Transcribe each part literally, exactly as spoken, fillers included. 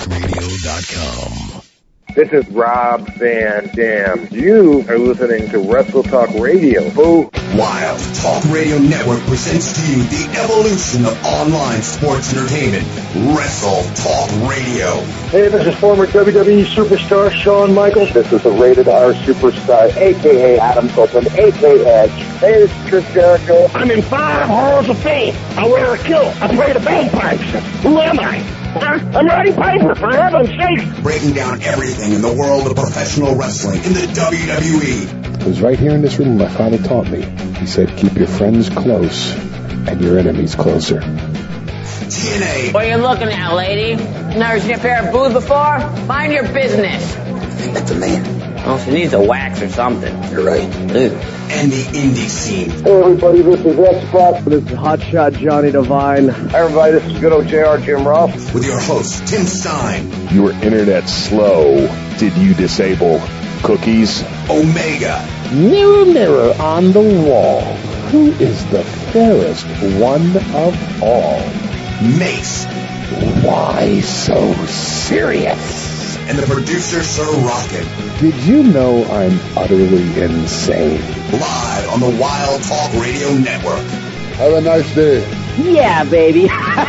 radio dot com. This is Rob Van Dam. You are listening to Wrestle Talk Radio. Boo. Wild Talk Radio Network presents to you the evolution of online sports entertainment. Wrestle Talk Radio. Hey, this is former W W E superstar Shawn Michaels. This is a rated R superstar, a k a. Adam Copeland, a k a. Edge. Hey, this is Chris Jericho. I'm in five halls of fame. I wear a kilt. I play the bagpipes. Who am I? Huh? I'm Roddy Piper, for heaven's sake. Breaking down everything in the world of professional wrestling in the W W E. It was right here in this room my father taught me. He said, keep your friends close and your enemies closer. T N A. What are you looking at, lady? Never seen a pair of boots before? Mind your business. I think that's a man. Oh, she needs a wax or something. You're right. Ew. And the indie scene. Hey, everybody, this is X-Pac. This is Hotshot Johnny Devine. Hey, everybody, this is good old J R Jim Ross. With your host, Tim Stein. Your internet slow. Did you disable cookies? Omega. Mirror, mirror on the wall. Who is the fairest one of all? Mace. Why so serious? And the producer, Sir Rockin'. Did you know I'm utterly insane? Live on the Wild Talk Radio Network. Have a nice day. Yeah, baby.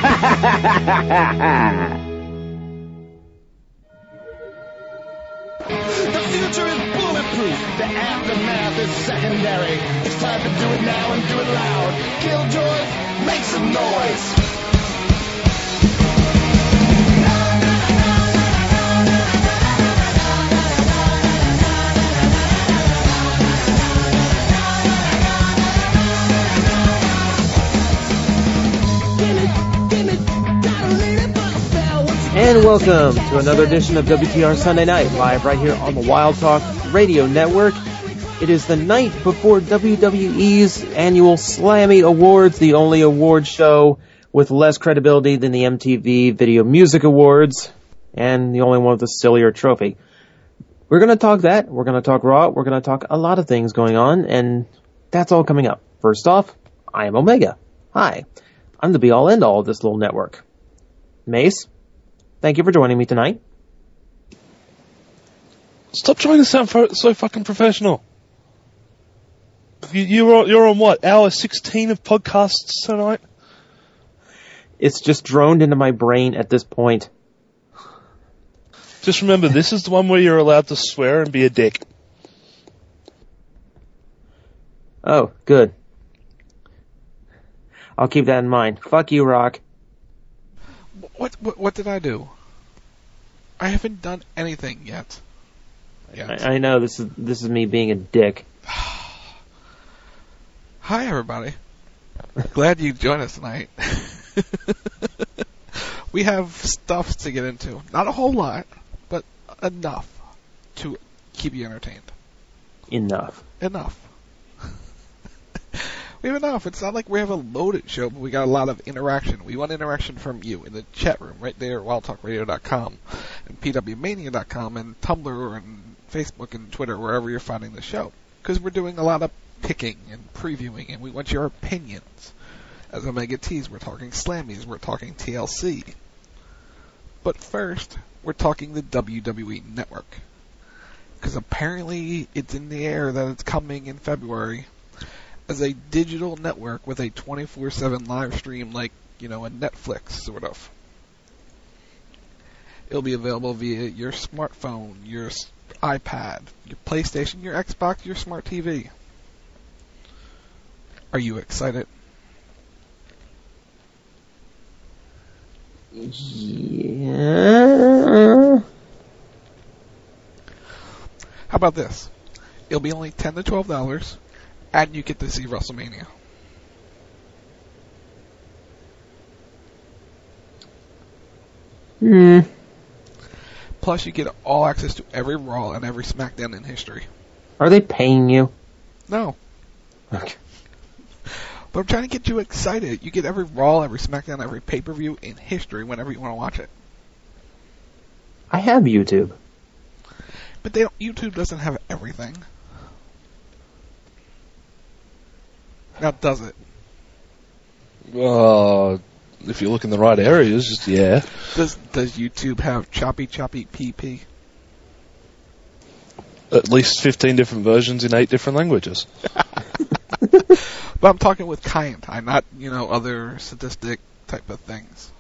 The future is bulletproof. The aftermath is secondary. It's time to do it now and do it loud. Killjoys, make some noise. And welcome to another edition of W T R Sunday Night, live right here on the Wild Talk Radio Network. It is the night before W W E's annual Slammy Awards, the only award show with less credibility than the M T V Video Music Awards, and the only one with a sillier trophy. We're going to talk that, we're going to talk Raw, we're going to talk a lot of things going on, and that's all coming up. First off, I am Omega. Hi. I'm the be-all end-all of this little network. Mace, thank you for joining me tonight. Stop trying to sound so fucking professional. You, you're, you're on what, hour sixteen of podcasts tonight? It's just droned into my brain at this point. Just remember, this is the one where you're allowed to swear and be a dick. Oh, good. I'll keep that in mind. Fuck you, Rock. What, what what did I do? I haven't done anything yet. yet. I, I know, this is this is me being a dick. Hi, everybody. Glad you joined us tonight. We have stuff to get into. Not a whole lot, but enough to keep you entertained. Enough. Enough. We have enough. It's not like we have a loaded show, but we got a lot of interaction. We want interaction from you in the chat room right there at wild talk radio dot com and p w mania dot com and Tumblr and Facebook and Twitter, wherever you're finding the show. Because we're doing a lot of picking and previewing, and we want your opinions. As Omega T's, we're talking Slammies, we're talking T L C. But first, we're talking the W W E Network. Because apparently it's in the air that it's coming in February as a digital network with a twenty-four seven live stream like, you know, a Netflix, sort of. It'll be available via your smartphone, your iPad, your PlayStation, your Xbox, your smart T V. Are you excited? Yeah. How about this? It'll be only ten to twelve dollars. And you get to see WrestleMania. Hmm. Plus, you get all access to every Raw and every SmackDown in history. Are they paying you? No. Okay. But I'm trying to get you excited. You get every Raw, every SmackDown, every pay-per-view in history whenever you want to watch it. I have YouTube. But they don't, YouTube doesn't have everything. Now, does it? Uh, if you look in the right areas, yeah. Does Does YouTube have Choppy Choppy P P? At least fifteen different versions in eight different languages. But I'm talking with Kaientai, not, you know, other sadistic type of things.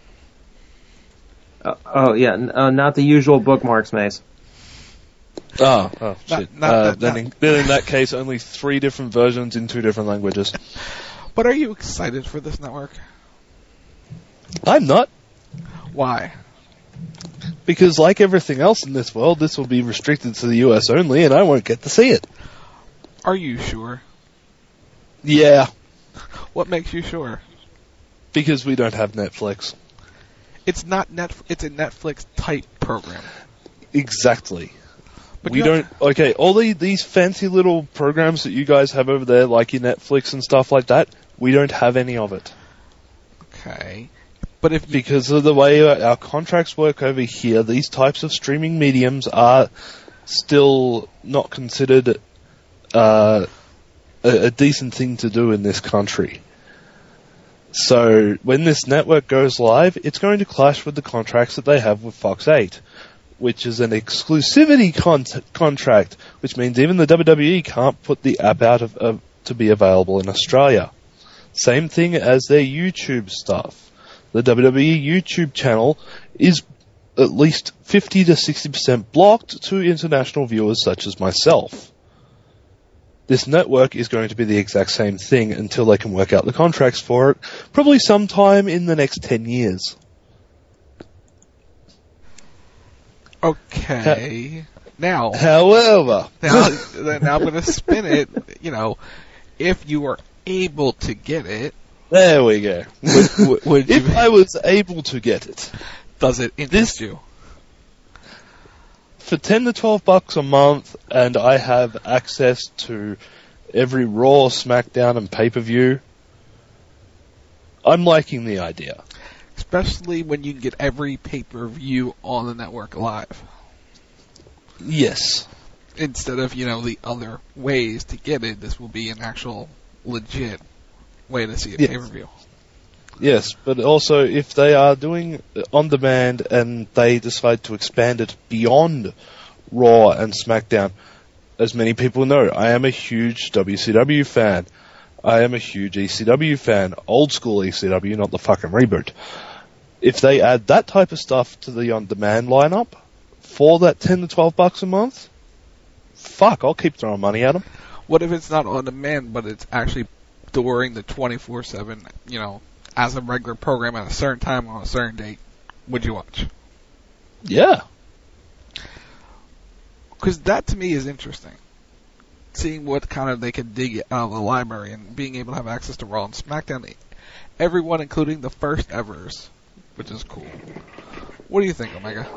Uh, oh, yeah, n- uh, not the usual bookmarks, Mace. Oh, oh Not- shit. not- uh, not- then, not- in, then in that case, only three different versions in two different languages. But are you excited for this network? I'm not. Why? Because like everything else in this world, this will be restricted to the U S only, and I won't get to see it. Are you sure? Yeah, What makes you sure? because we don't have Netflix. It's not net. It's a Netflix type program. Exactly. But we you don't. Okay, all the, these fancy little programs that you guys have over there, like your Netflix and stuff like that, we don't have any of it. Okay. But if you, Because of the way our our contracts work over here, these types of streaming mediums are still not considered uh, a, a decent thing to do in this country. So when this network goes live, it's going to clash with the contracts that they have with Fox eight, which is an exclusivity con- contract, which means even the W W E can't put the app out of, uh, to be available in Australia. Same thing as their YouTube stuff. The W W E YouTube channel is at least fifty to sixty percent blocked to international viewers such as myself. This network is going to be the exact same thing until they can work out the contracts for it, probably sometime in the next ten years. okay. Now, However, now, now I'm going to spin it. You know, if you are able to get it, there we go. would, would you, If I was able to get it, does it interest This- you? for ten to twelve bucks a month, and I have access to every Raw, SmackDown, and pay-per-view, I'm liking the idea. Especially when you can get every pay-per-view on the network live. Yes. Instead of, you know, the other ways to get it, this will be an actual legit way to see a Yes. pay-per-view. Yes, but also if they are doing on demand and they decide to expand it beyond Raw and SmackDown, as many people know, I am a huge W C W fan. I am a huge E C W fan. Old school E C W, not the fucking reboot. If they add that type of stuff to the on demand lineup for that ten to twelve bucks a month, fuck, I'll keep throwing money at them. What if it's not on demand, but it's actually during the twenty-four seven, you know, as a regular program at a certain time on a certain date? Would you watch? Yeah. Because that to me is interesting. Seeing what kind of they can dig out of the library and being able to have access to Raw and SmackDown, everyone, including the first evers, which is cool. What do you think, Omega?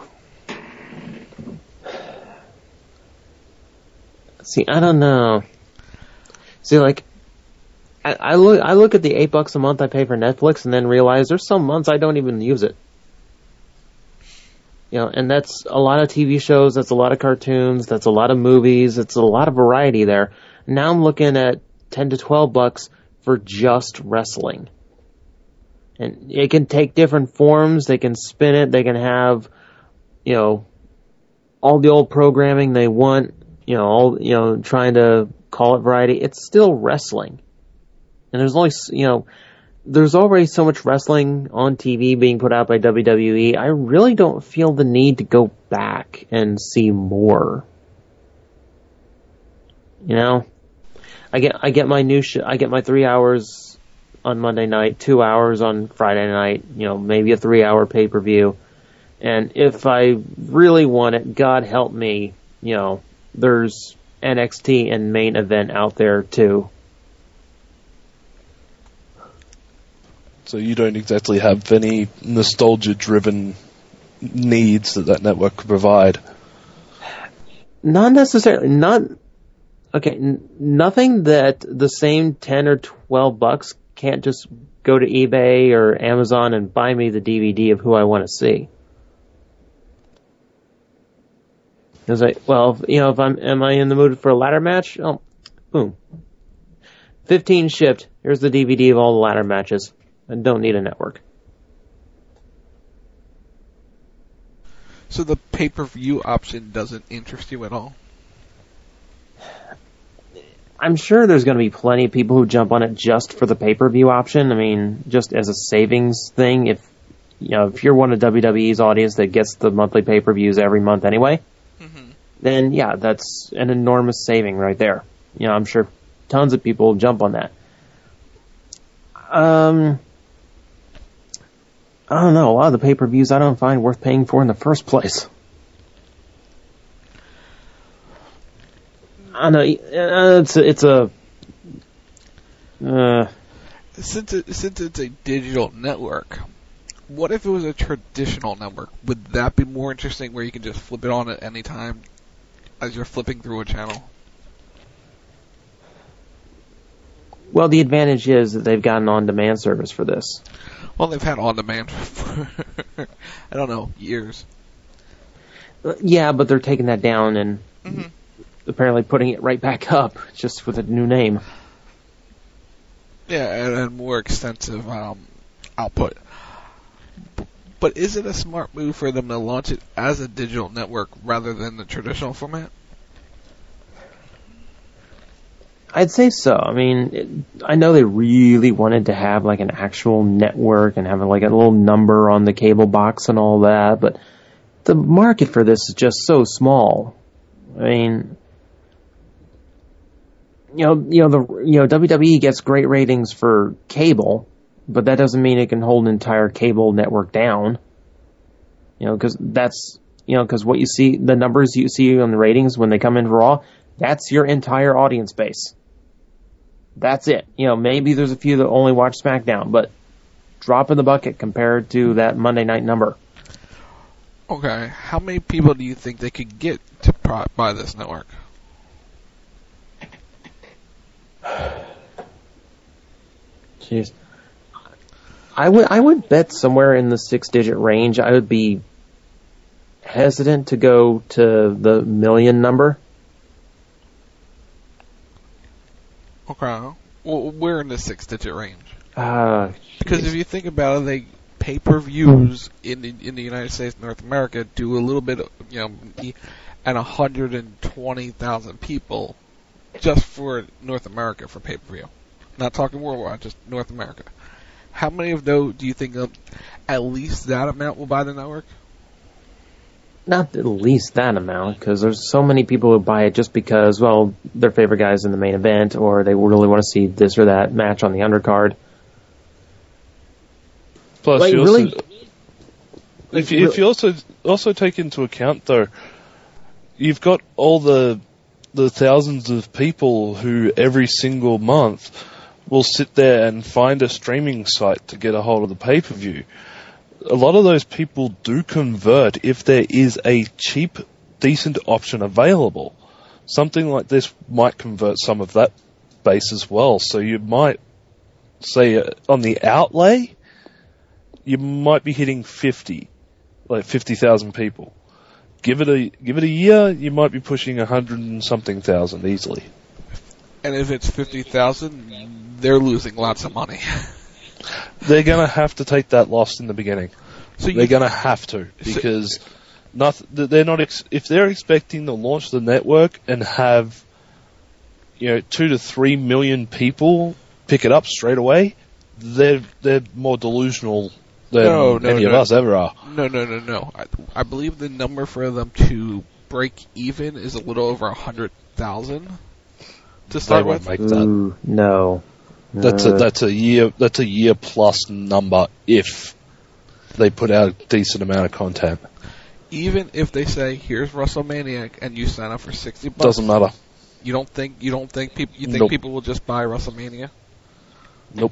See, I don't know. See, like, I, I look, I look at the eight bucks a month I pay for Netflix, and then realize there's some months I don't even use it. You know, and that's a lot of T V shows, that's a lot of cartoons, that's a lot of movies, it's a lot of variety there. Now I'm looking at ten to twelve bucks for just wrestling. And it can take different forms, they can spin it, they can have, you know, all the old programming they want, you know, all, you know, trying to call it variety. It's still wrestling. And there's only, you know, there's already so much wrestling on T V being put out by W W E. I really don't feel the need to go back and see more. You know, I get I get my new sh- I get my three hours on Monday night, two hours on Friday night. You know, maybe a three hour pay per view. And if I really want it, God help me, you know, there's N X T and Main Event out there too. So you don't exactly have any nostalgia-driven needs that that network could provide. Not necessarily. Not okay. N- nothing that the same ten or twelve bucks can't just go to eBay or Amazon and buy me the D V D of who I want to see. It's like, well, you know, if I'm, am I in the mood for a ladder match? Oh, boom. fifteen shipped. Here's the D V D of all the ladder matches. I don't need a network. So the pay-per-view option doesn't interest you at all? I'm sure there's going to be plenty of people who jump on it just for the pay-per-view option. I mean, just as a savings thing. If you know, if you're one of W W E's audience that gets the monthly pay-per-views every month anyway, mm-hmm. then yeah, that's an enormous saving right there. You know, I'm sure tons of people will jump on that. Um, I don't know. A lot of the pay-per-views I don't find worth paying for in the first place. I know it's a, it's a uh, since it, since it's a digital network. What if it was a traditional network? Would that be more interesting, where you can just flip it on at any time as you're flipping through a channel? Well, the advantage is that they've got an on-demand service for this. Well, they've had on-demand for I don't know years. Yeah, but they're taking that down and. Mm-hmm. Apparently putting it right back up, just with a new name. Yeah, and, and more extensive um, output. B- but is it a smart move for them to launch it as a digital network rather than the traditional format? I'd say so. I mean, it, I know they really wanted to have like an actual network and have like a little number on the cable box and all that, but the market for this is just so small. I mean... You know, you know the you know W W E gets great ratings for cable, but that doesn't mean it can hold an entire cable network down. You know, because that's you know because what you see, the numbers you see on the ratings when they come in Raw, that's your entire audience base. That's it. You know, maybe there's a few that only watch SmackDown, but drop in the bucket compared to that Monday night number. Okay, how many people do you think they could get to buy this network? Jeez, I would I would bet somewhere in the six digit range. I would be hesitant to go to the million number. Okay, well, we're in the six digit range. Uh, because if you think about it, they pay per views in the in the United States, North America, do a little bit, of, you know, and one hundred twenty thousand people just for North America for pay per view. Not talking worldwide, just North America. How many of those do you think of, at least that amount will buy the network? Not at least that amount, because there's so many people who buy it just because, well, their favorite guy's in the main event, or they really want to see this or that match on the undercard. Plus, like, you really, also, if you, if you also also take into account though, you've got all the the thousands of people who every single month will sit there and find a streaming site to get a hold of the pay-per-view. A lot of those people do convert if there is a cheap, decent option available. Something like this might convert some of that base as well. So you might say uh, on the outlay, you might be hitting fifty, like fifty thousand people. Give it a give it a year, you might be pushing a hundred and something thousand easily. And if it's fifty thousand, they're losing lots of money. They're going to have to take that loss in the beginning. So they're going to have to, because so, not, they're not ex- if they're expecting to launch the network and have, you know, two to three million people pick it up straight away, they're they're more delusional than no, no, any no. of us ever are. No, no, no, no. I, I believe the number for them to break even is a little over a hundred thousand to start they won't with. Make that. Ooh, no. That's a that's a year that's a year plus number if they put out a decent amount of content. Even if they say here's WrestleMania and you sign up for sixty bucks, doesn't matter. You don't think you don't think people you think nope. people will just buy WrestleMania? Nope.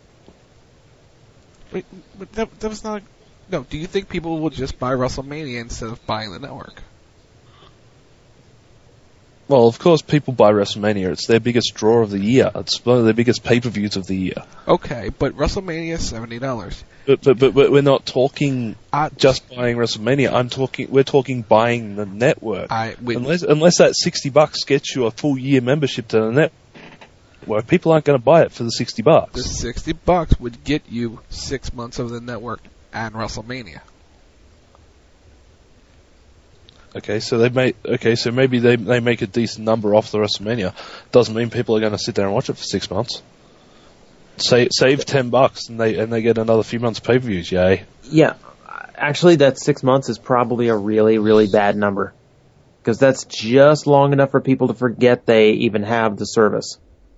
Wait, but that, that was not. A, no, do you think people will just buy WrestleMania instead of buying the network? Well, of course, people buy WrestleMania. It's their biggest draw of the year. It's one of their biggest pay-per-views of the year. Okay, but WrestleMania is seventy dollars. But, but but but we're not talking uh, just buying WrestleMania. I'm talking. We're talking buying the network. I, wait, unless unless that sixty bucks gets you a full year membership to the network, people aren't going to buy it for the sixty bucks. The sixty bucks would get you six months of the network and WrestleMania. Okay, so they make okay, so maybe they they make a decent number off the WrestleMania. Doesn't mean people are going to sit there and watch it for six months. Save save ten bucks and they and they get another few months pay per views. Yay! Yeah, actually, that six months is probably a really really bad number because that's just long enough for people to forget they even have the service.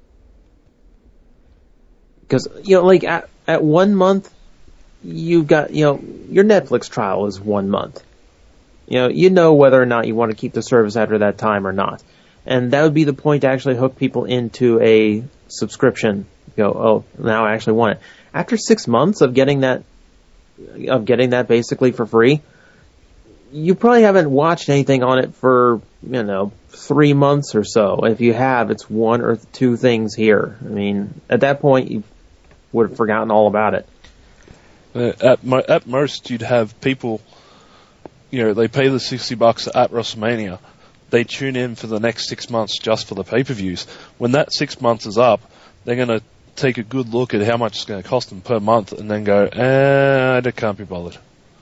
Because you know, like at at one month, you've got you know your Netflix trial is one month. You know, you know whether or not you want to keep the service after that time or not. And that would be the point to actually hook people into a subscription. You go, oh, now I actually want it. After six months of getting that, of getting that basically for free, you probably haven't watched anything on it for, you know, three months or so. If you have, it's one or two things here. I mean, at that point, you would have forgotten all about it. Uh, at, mo- at most, you'd have people... You know, they pay the sixty bucks at WrestleMania. They tune in for the next six months just for the pay-per-views. When that six months is up, they're going to take a good look at how much it's going to cost them per month and then go, eh, I can't be bothered.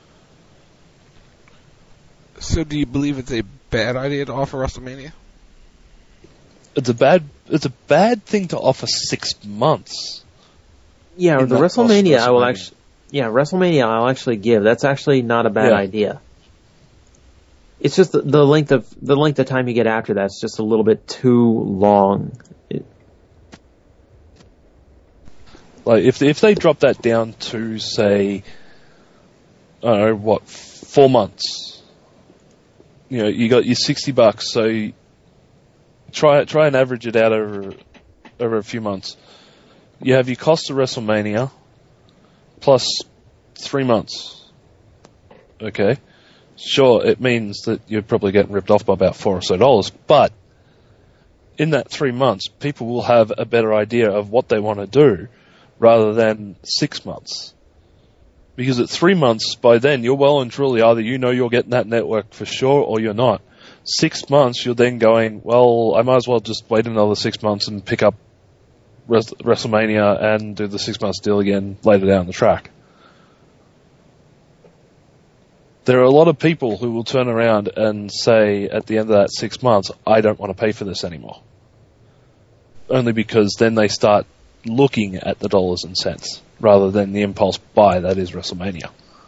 So do you believe it's a bad idea to offer WrestleMania? It's a bad, it's a bad thing to offer six months. Yeah, the WrestleMania, WrestleMania I will actually, yeah, WrestleMania I'll actually give. That's actually not a bad yeah. idea. It's just the, the length of the length of time you get after that is just a little bit too long. It, like if if they drop that down to say, I don't know what, four months. You know, you got your sixty bucks, so you try try and average it out over over a few months. You have your cost of WrestleMania plus three months. Okay. Sure, it means that you're probably getting ripped off by about four or so dollars, but in that three months, people will have a better idea of what they want to do rather than six months. Because at three months, by then, you're well and truly either you know you're getting that network for sure or you're not. Six months, you're then going, well, I might as well just wait another six months and pick up Res- WrestleMania and do the six months deal again later down the track. There are a lot of people who will turn around and say at the end of that six months, I don't want to pay for this anymore. Only because then they start looking at the dollars and cents rather than the impulse buy that is WrestleMania.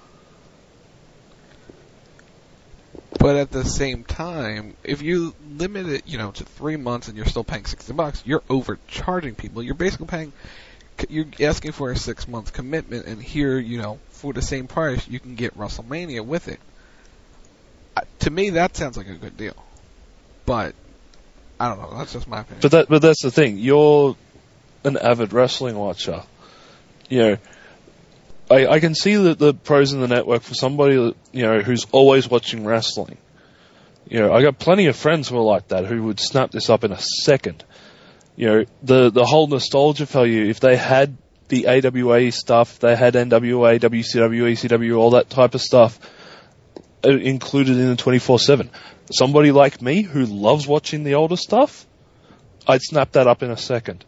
But at the same time, if you limit it, you know, to three months and you're still paying sixty bucks, you're overcharging people. You're basically paying, you're asking for a six month commitment, and here, you know, for the same price, you can get WrestleMania with it. Uh, to me, that sounds like a good deal. But I don't know. That's just my opinion. But that, but that's the thing. You're an avid wrestling watcher. You know, I, I can see the, the pros in the network for somebody, you know, who's always watching wrestling. You know, I got plenty of friends who are like that who would snap this up in a second. You know, the the whole nostalgia value. If they had the A W A stuff, they had N W A, W C W, E C W, all that type of stuff included in the twenty-four seven. Somebody like me who loves watching the older stuff, I'd snap that up in a second.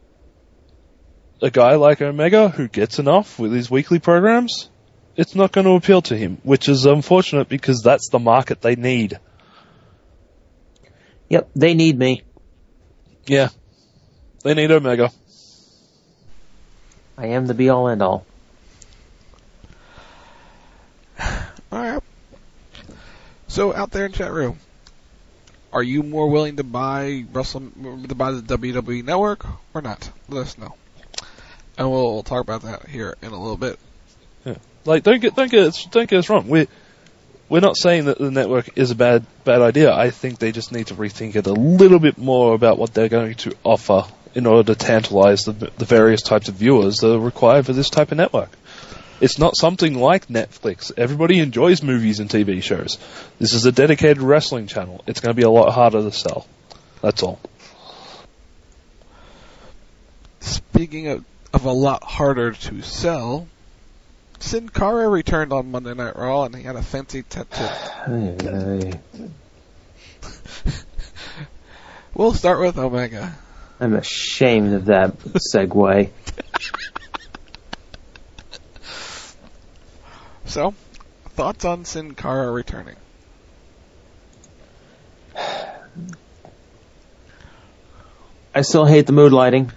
A guy like Omega who gets enough with his weekly programs, it's not going to appeal to him, which is unfortunate because that's the market they need. Yep, they need me. Yeah, they need Omega. I am the be-all, end-all. Alright. So, out there in chat room, are you more willing to buy Wrestle, to buy the W W E Network or not? Let us know. And we'll, we'll talk about that here in a little bit. Yeah. Like, don't get, don't get, don't get us wrong. We're, we're not saying that the network is a bad, bad idea. I think they just need to rethink it a little bit more about what they're going to offer in order to tantalize the, the various types of viewers that are required for this type of network. It's not something like Netflix. Everybody enjoys movies and T V shows. This is a dedicated wrestling channel. It's going to be a lot harder to sell. That's all. Speaking of, of a lot harder to sell, Sin Cara returned on Monday Night Raw and he had a fancy tattoo. Hey, hey. We'll start with Omega. I'm ashamed of that segue. So, thoughts on Sin Cara returning? I still hate the mood lighting.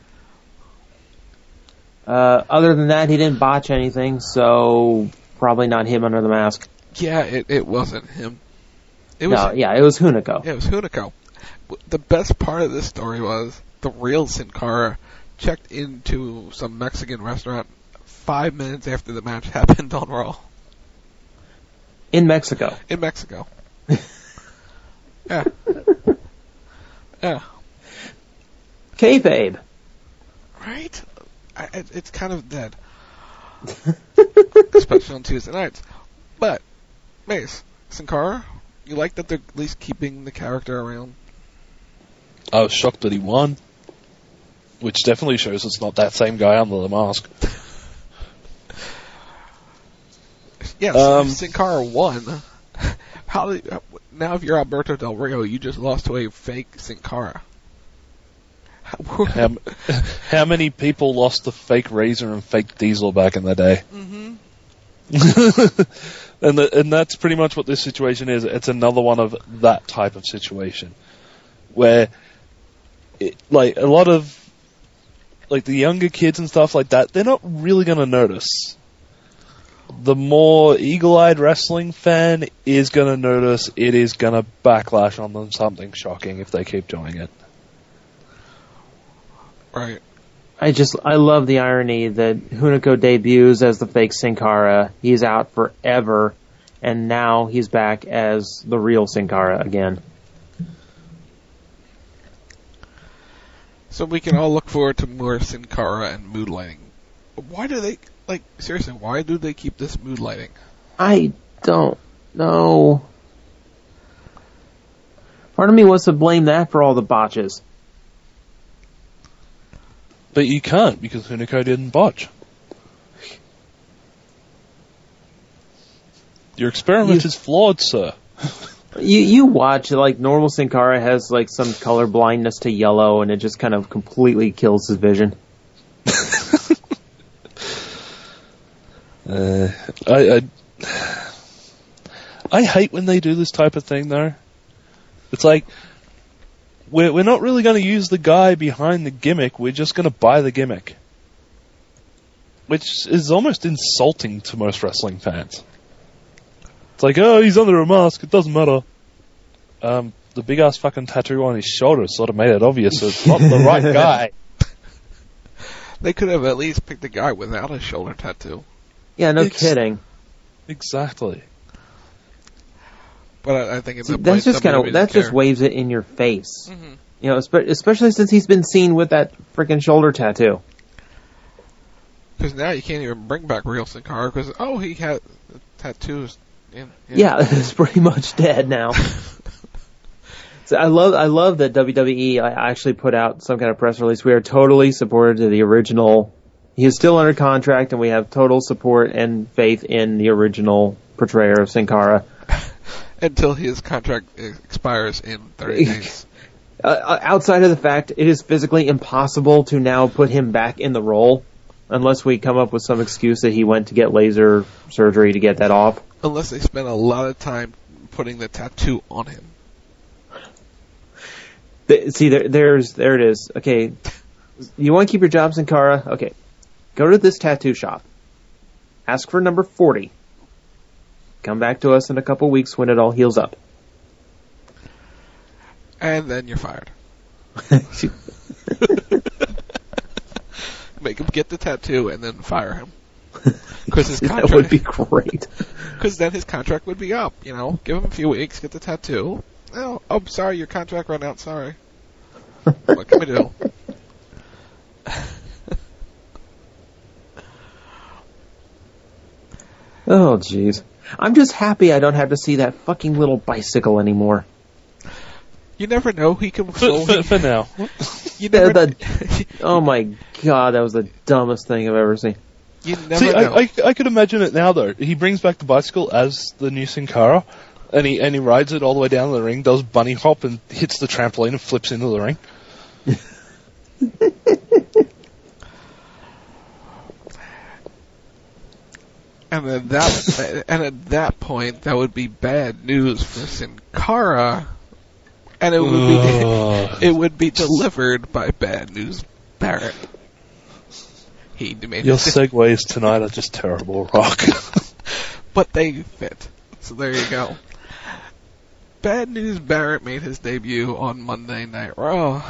Uh, other than that, he didn't botch anything, so probably not him under the mask. Yeah, it, it wasn't him. It was, no, yeah, it was Hunico. Yeah, it was Hunico. The best part of this story was the real Sin Cara checked into some Mexican restaurant five minutes after the match happened on Raw. In Mexico. In Mexico. Yeah. Yeah. Kayfabe. Right? I, it, it's kind of dead. Especially on Tuesday nights. But, Mace, Sin Cara, you like that they're at least keeping the character around? I was shocked that he won. Which definitely shows it's not that same guy under the mask. Yes, um, Sin Cara won. How did, now if you're Alberto Del Rio, you just lost to a fake Sin Cara. how, how many people lost to fake Razor and fake Diesel back in the day? Mm-hmm. and the, and that's pretty much what this situation is. It's another one of that type of situation where, it, like a lot of, like the younger kids and stuff like that, they're not really going to notice. The more eagle-eyed wrestling fan is going to notice. It is going to backlash on them something shocking if they keep doing it. Right. I just, I love the irony that Hunico debuts as the fake Sin Cara. He's out forever, and now he's back as the real Sin Cara again. So we can all look forward to more Sin Cara and mood lighting. Why do they, like, seriously, why do they keep this mood lighting? I don't know. Part of me wants to blame that for all the botches. But you can't, because Hunico didn't botch. Your experiment you, is flawed, sir. You you watch, like, normal Sin Cara has, like, some color blindness to yellow, and it just kind of completely kills his vision. uh, I, I I hate when they do this type of thing, though. It's like, we're, we're not really going to use the guy behind the gimmick, we're just going to buy the gimmick. Which is almost insulting to most wrestling fans. It's like, oh, he's under a mask, it doesn't matter. Um, the big-ass fucking tattoo on his shoulder sort of made it obvious it's not the right guy. They could have at least picked a guy without a shoulder tattoo. Yeah, no Ex- kidding. Exactly. But I, I think it's See, that's just kind of that care. just waves it in your face. Mm-hmm. You know, especially since he's been seen with that freaking shoulder tattoo. Because now you can't even bring back real Sin Cara because oh, he had tattoos. In, in. Yeah, it's pretty much dead now. So I love I love that W W E I actually put out some kind of press release. We are totally supported to the original. He is still under contract, and we have total support and faith in the original portrayer of Sin Cara. Until his contract expires in thirty days. Uh, outside of the fact, it is physically impossible to now put him back in the role unless we come up with some excuse that he went to get laser surgery to get that off. Unless they spend a lot of time putting the tattoo on him. The, see, there, there's there it is. Okay, you want to keep your job, Sin Cara? Okay, go to this tattoo shop. Ask for number forty. Come back to us in a couple weeks when it all heals up. And then you're fired. Make him get the tattoo and then fire him. Because his contract that would be great. Because then his contract would be up. You know, give him a few weeks, get the tattoo. Oh, oh, sorry, your contract ran out. Sorry. What can we do? Oh, jeez. I'm just happy I don't have to see that fucking little bicycle anymore. You never know. He can. For, for, for now. You never. The, the, oh my god, that was the dumbest thing I've ever seen. You never See, know. I, I, I could imagine it now though. He brings back the bicycle as the new Sin Cara, and he and he rides it all the way down to the ring, does bunny hop, and hits the trampoline and flips into the ring. And at that and at that point, that would be bad news for Sin Cara, And it would be it would be delivered by Bad News Barrett. He made Your segues tonight are just terrible, Rock. But they fit. So there you go. Bad News Barrett made his debut on Monday Night Raw.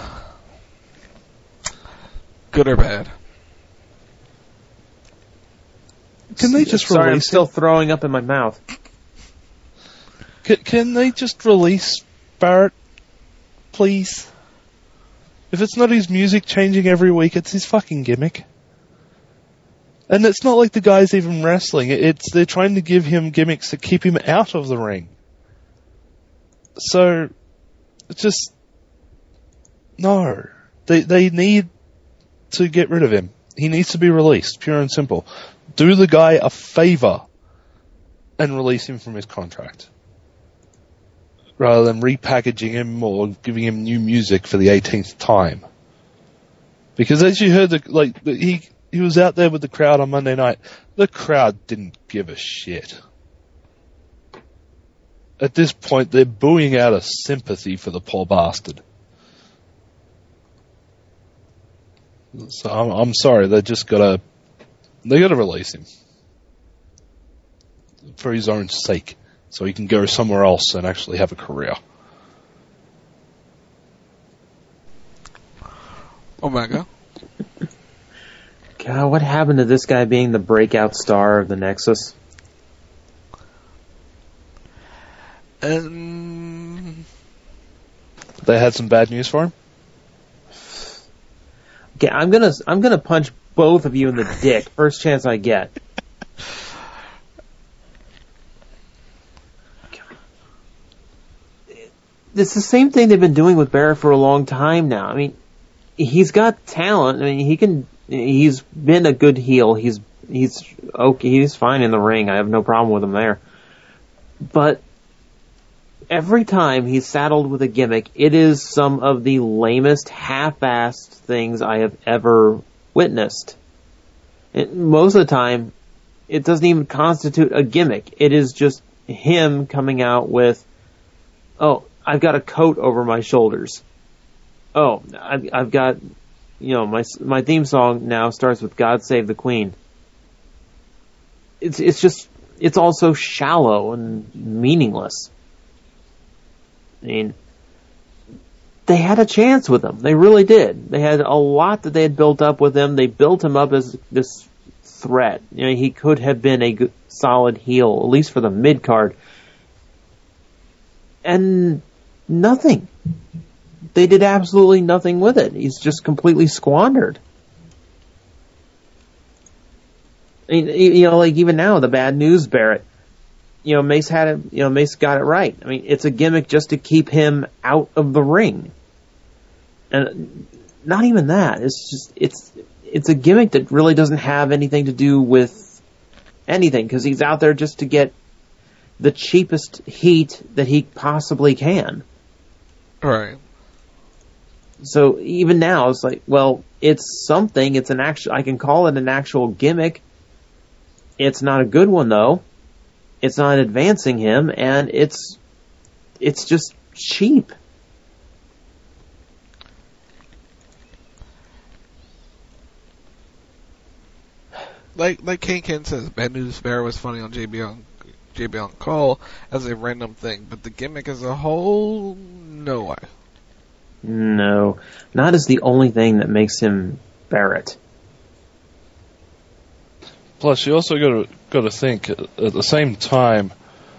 Good or bad? Can they just Sorry, release I'm still it? throwing up in my mouth. Can, can they just release Barrett, please? If it's not his music changing every week, it's his fucking gimmick. And it's not like the guy's even wrestling. It's they're trying to give him gimmicks to keep him out of the ring. So, it's just no. They they need to get rid of him. He needs to be released, pure and simple. Do the guy a favor and release him from his contract, rather than repackaging him or giving him new music for the eighteenth time. Because as you heard, the, like the, he he was out there with the crowd on Monday night. The crowd didn't give a shit. At this point, they're booing out of sympathy for the poor bastard. So I'm, I'm sorry, they just gotta they gotta release him for his own sake, so he can go somewhere else and actually have a career. Omega. God, what happened to this guy being the breakout star of the Nexus? Um, They had some bad news for him? Okay, I'm gonna I'm gonna punch both of you in the dick first chance I get. It's the same thing they've been doing with Barrett for a long time now. I mean, he's got talent. I mean, he can. He's been a good heel. He's he's okay. He's fine in the ring. I have no problem with him there. But every time he's saddled with a gimmick, it is some of the lamest, half-assed things I have ever witnessed. It, most of the time, it doesn't even constitute a gimmick. It is just him coming out with, oh, I've got a coat over my shoulders. Oh, I've, I've got, you know, my my theme song now starts with God Save the Queen. It's it's just, it's all so shallow and meaningless. I mean, they had a chance with him. They really did. They had a lot that they had built up with him. They built him up as this threat. You know, he could have been a good, solid heel, at least for the mid card. And nothing. They did absolutely nothing with it. He's just completely squandered. I mean, you know, like even now, the Bad News Barrett. You know, Mace had it, you know, Mace got it right. I mean, it's a gimmick just to keep him out of the ring. And not even that. It's just, it's, it's a gimmick that really doesn't have anything to do with anything, because he's out there just to get the cheapest heat that he possibly can. Right. So even now, it's like, well, it's something, it's an actual, I can call it an actual gimmick. It's not a good one though. It's not advancing him, and it's it's just cheap. Like like Kane Ken says, Bad News Barrett was funny on J B on J B on Call as a random thing, but the gimmick as a whole, no way. No, not as the only thing that makes him Barrett. Plus, you also got to got to think at the same time.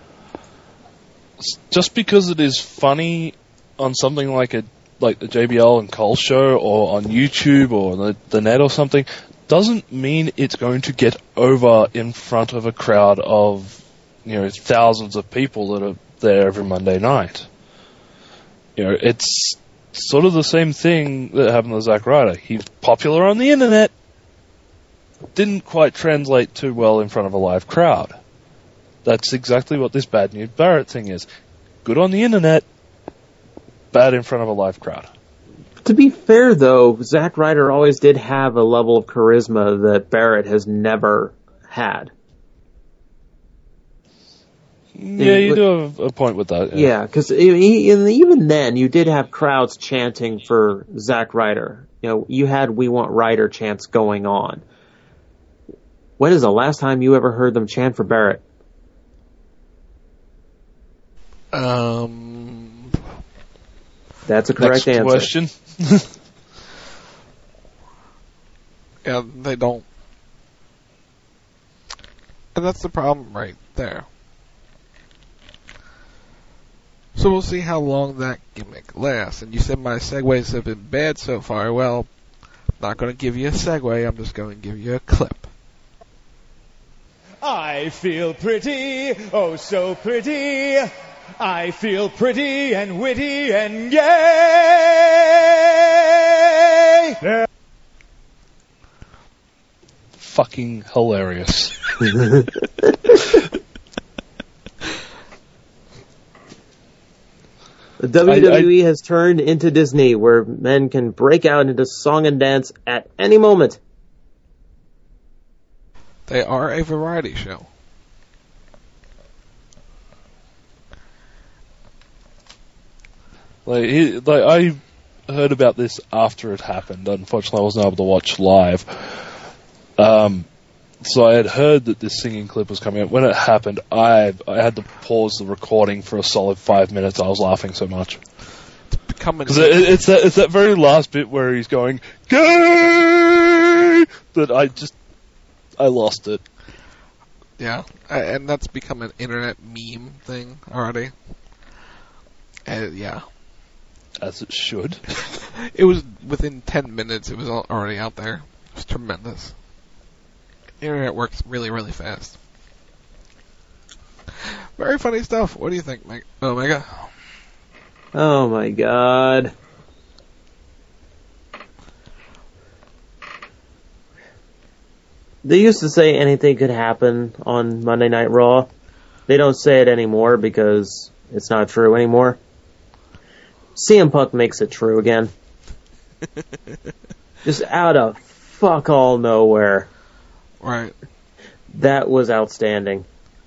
Just because it is funny on something like a like the J B L and Cole show, or on YouTube or the, the net or something, doesn't mean it's going to get over in front of a crowd of, you know, thousands of people that are there every Monday night. You know, it's sort of the same thing that happened to Zack Ryder. He's popular on the internet. Didn't quite translate too well in front of a live crowd. That's exactly what this Bad News Barrett thing is. Good on the internet, bad in front of a live crowd. To be fair, though, Zack Ryder always did have a level of charisma that Barrett has never had. Yeah, you do have a point with that. Yeah, because even then, you did have crowds chanting for Zack Ryder. You know, you had "We Want Ryder" chants going on. When is the last time you ever heard them chant for Barrett? Um, That's a correct Next answer. question. Yeah, they don't. And that's the problem right there. So we'll see how long that gimmick lasts. And you said my segues have been bad so far. Well, I'm not going to give you a segue. I'm just going to give you a clip. I feel pretty, oh so pretty. I feel pretty and witty and yay! Yeah. Fucking hilarious. The W W E I, I, has turned into Disney, where men can break out into song and dance at any moment. They are a variety show. Like, he, like I heard about this after it happened. Unfortunately, I wasn't able to watch live. Um, so I had heard that this singing clip was coming out. When it happened, I I had to pause the recording for a solid five minutes. I was laughing so much. Because it, it's that it's that very last bit where he's going gay that I just I lost it. Yeah, and that's become an internet meme thing already. And yeah, as it should. It was within ten minutes. It was already out there. It was tremendous. The internet works really, really fast. Very funny stuff. What do you think, Meg- Omega? Oh my god. They used to say anything could happen on Monday Night Raw. They don't say it anymore because it's not true anymore. C M Punk makes it true again. Just out of fuck all nowhere. Right. That was outstanding.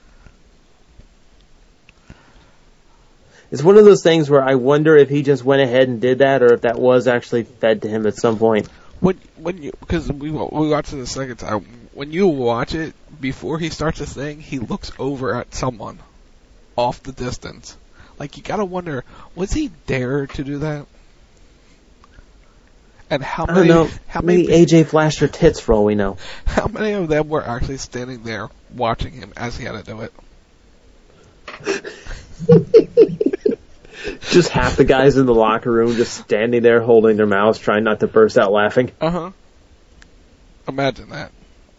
It's one of those things where I wonder if he just went ahead and did that, or if that was actually fed to him at some point. When when you because we we watched it the second time. When you watch it before he starts his thing, he looks over at someone off the distance. Like, you gotta wonder, was he dared to do that? And how many? I don't know. How Maybe many? A J flashed her tits for all we know. How many of them were actually standing there watching him as he had to do it? Just half the guys in the locker room just standing there holding their mouths, trying not to burst out laughing. Uh huh. Imagine that.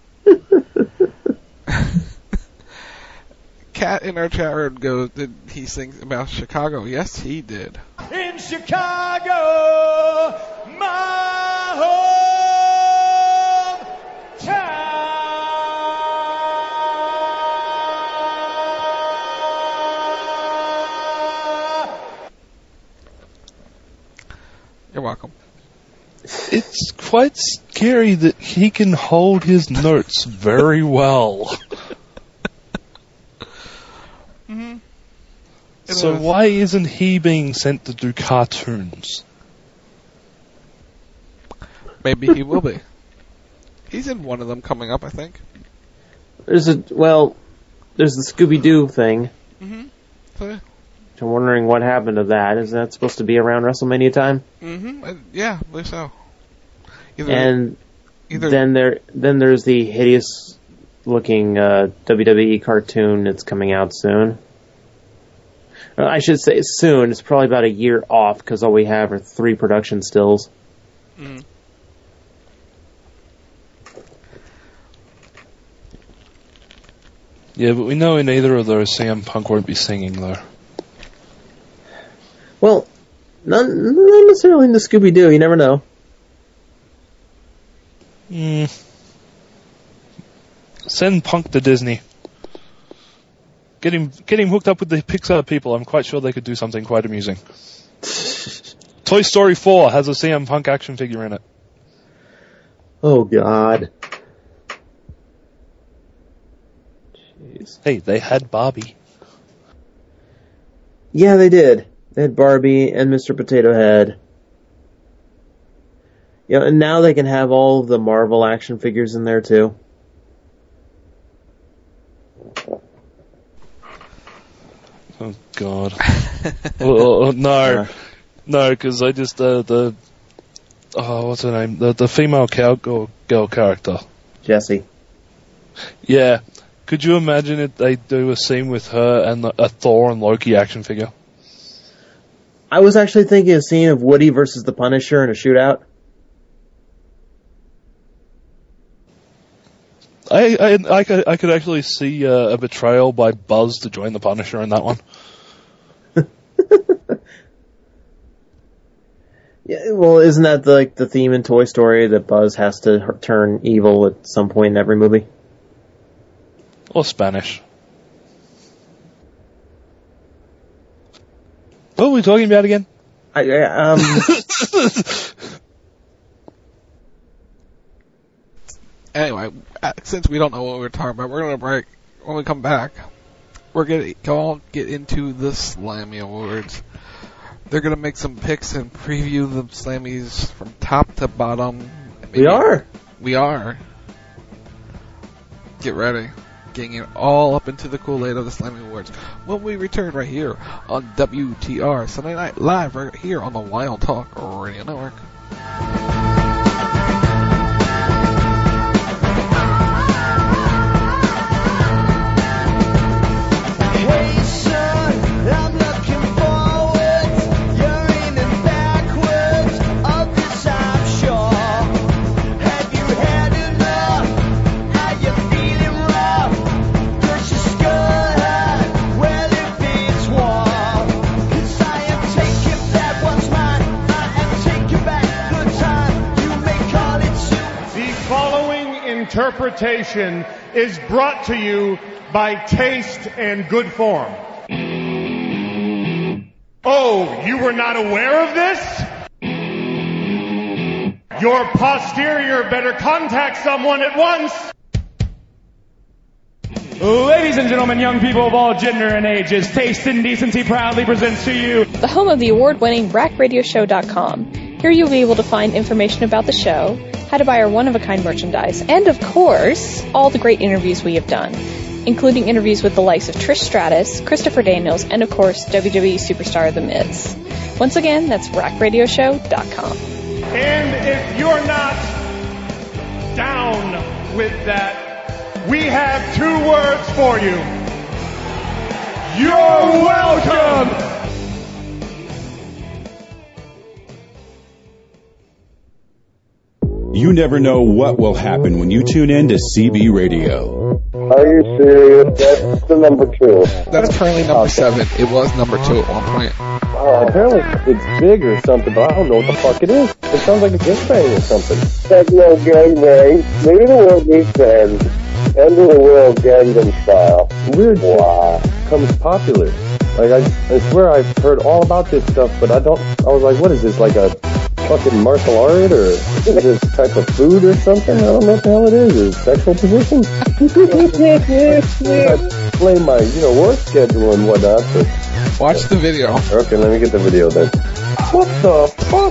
Cat in our chat room goes, did he sing about Chicago? Yes, he did. In Chicago, my hometown. You're welcome. It's quite scary that he can hold his notes very well. Mm-hmm. So is. why isn't he being sent to do cartoons? Maybe he will be. He's in one of them coming up, I think. There's a, well, there's the Scooby-Doo thing. Mm-hmm. So, yeah. I'm wondering what happened to that. Is that supposed to be around WrestleMania time? Mm-hmm. Uh, yeah, I believe so. Either, and either then there, then there's the hideous-looking uh, W W E cartoon that's coming out soon. Well, I should say soon. It's probably about a year off because all we have are three production stills. Mm. Yeah, but we know in either of those C M Punk won't be singing, though. Well, not, not necessarily in the Scooby-Doo. You never know. Mm. Send Punk to Disney. Get him, get him hooked up with the Pixar people. I'm quite sure they could do something quite amusing. Toy Story four has a C M Punk action figure in it. Oh, God. Jeez. Hey, they had Barbie. Yeah, they did. They had Barbie and Mister Potato Head. Yeah, and now they can have all of the Marvel action figures in there too. Oh God! oh, no, no, because I just uh, the oh, what's her name? The the female cowgirl girl character, Jessie. Yeah, could you imagine if they do a scene with her and a Thor and Loki action figure? I was actually thinking a scene of Woody versus the Punisher in a shootout. I I, I, could, I could actually see uh, a betrayal by Buzz to join the Punisher in that one. Yeah, well, isn't that the, like the theme in Toy Story that Buzz has to turn evil at some point in every movie? Or Spanish. What are we talking about again? I, um. Anyway, since we don't know what we're talking about, we're gonna break. When we come back, we're gonna go get into the Slammy Awards. They're gonna make some picks and preview the Slammies from top to bottom. Maybe we are. We are. Get ready. Getting it all up into the Kool-Aid of the Slammy Awards when we return right here on W T R Sunday Night Live right here on the Wild Talk Radio Network. Hey son, I'm looking forward. You're aiming backwards. Of this I'm sure. Have you had enough? Are you feeling rough? Does your skull hurt? Well, if it's warm. 'Cause I am taking back what's mine. I am taking back the time. You may call it soon. The following interpretation is brought to you by Taste and Good Form. Oh, you were not aware of this? Your posterior better contact someone at once. Ladies and gentlemen, young people of all gender and ages, Taste and Decency proudly presents to you the home of the award-winning rack radio show dot com. Here you'll be able to find information about the show, how to buy our one-of-a-kind merchandise, and of course, all the great interviews we have done, including interviews with the likes of Trish Stratus, Christopher Daniels, and of course, W W E superstar The Miz. Once again, that's rack radio show dot com. And if you're not down with that, we have two words for you. You're welcome! You never know what will happen when you tune in to C B Radio. Are you serious? That's the number two. That's currently number seven. It was number two at one point. Uh, apparently it's big or something, but I don't know what the fuck it is. It sounds like a gangbang or something. Techno gangbang. Maybe the world needs to end. End of the world Gangnam style. Weird shit Wow. becomes popular. Like, I, I swear I've heard all about this stuff, but I don't, I was like, what is this, like a fucking martial art, or is this type of food or something? I don't know what the hell it is. Is it sexual position? I play my, you know, work schedule and whatnot, but... Watch the video. Okay, let me get the video then. What the fuck?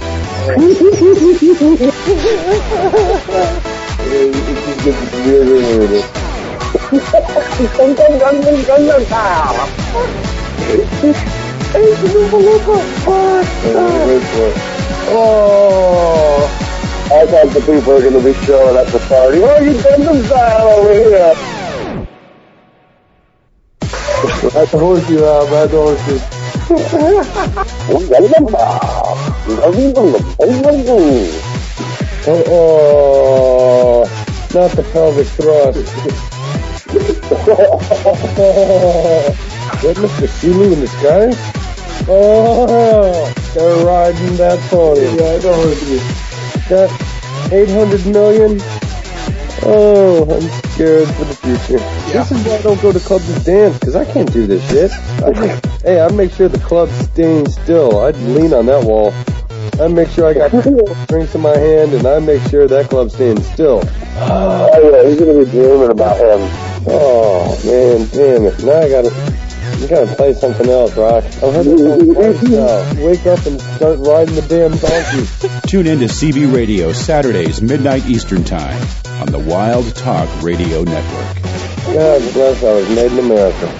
Oh, I thought the people are going to be showing at the party. Oh, you Gangnam style over here. That's the horse you have, that's the horse you. Oh, oh, not the pelvic thrust. What, Mister Sulu in the sky? Oh, they're riding that pony. Yeah, I know it is. Got eight hundred million. Oh, I'm scared for the future. Yeah. This is why I don't go to clubs and dance, because I can't do this shit. I, hey, I make sure the club's staying still. I'd lean on that wall. I make sure I got drinks in my hand, and I make sure that club's staying still. Oh, yeah, he's going to be dreaming about him. Oh, man, damn it. Now I gotta... You gotta play something else, Rock. I heard this on twice now. Wake up and start riding the damn donkey. Tune in to C B Radio Saturdays, midnight Eastern Time on the Wild Talk Radio Network. God bless, I was made in America.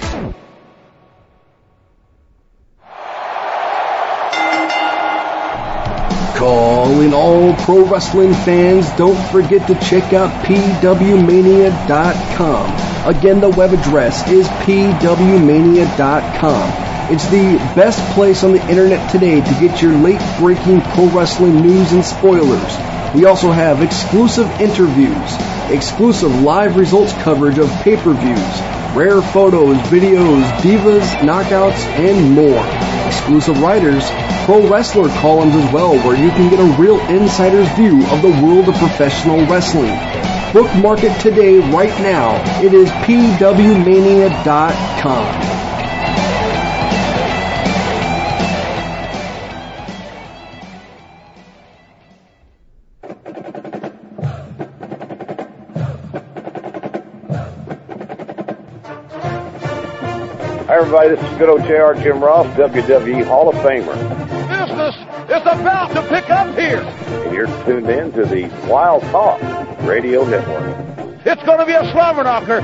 Calling all pro wrestling fans, don't forget to check out P W mania dot com. Again, the web address is P W mania dot com. It's the best place on the internet today to get your late-breaking pro wrestling news and spoilers. We also have exclusive interviews, exclusive live results coverage of pay-per-views, rare photos, videos, divas, knockouts, and more. Exclusive writers, pro wrestler columns as well, where you can get a real insider's view of the world of professional wrestling. Bookmark it today, right now. It is P W mania dot com. Hi, everybody. This is good old J R Jim Ross, W W E Hall of Famer. Business is about to pick up here. And you're tuned in to the Wild Talk Radio Network. It's going to be a slobber knocker.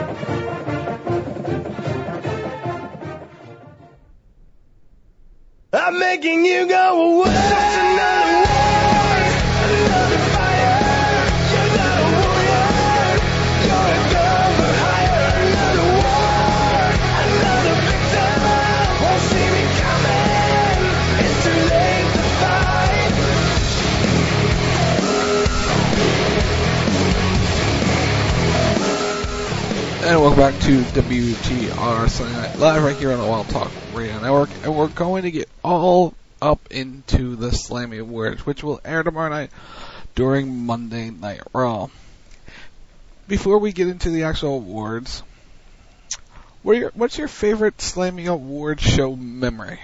I'm making you go away. Another war, another fire. You're not a warrior. You're a gun for hire. Another war, another victim. Won't see me coming. It's too late to fight. And welcome back to W T R Sunday Night Live right here on the Wild Talk Radio Network. And we're going to get all up into the Slammy Awards, which will air tomorrow night during Monday Night Raw. Before we get into the actual awards, what are your, what's your favorite Slammy Awards show memory?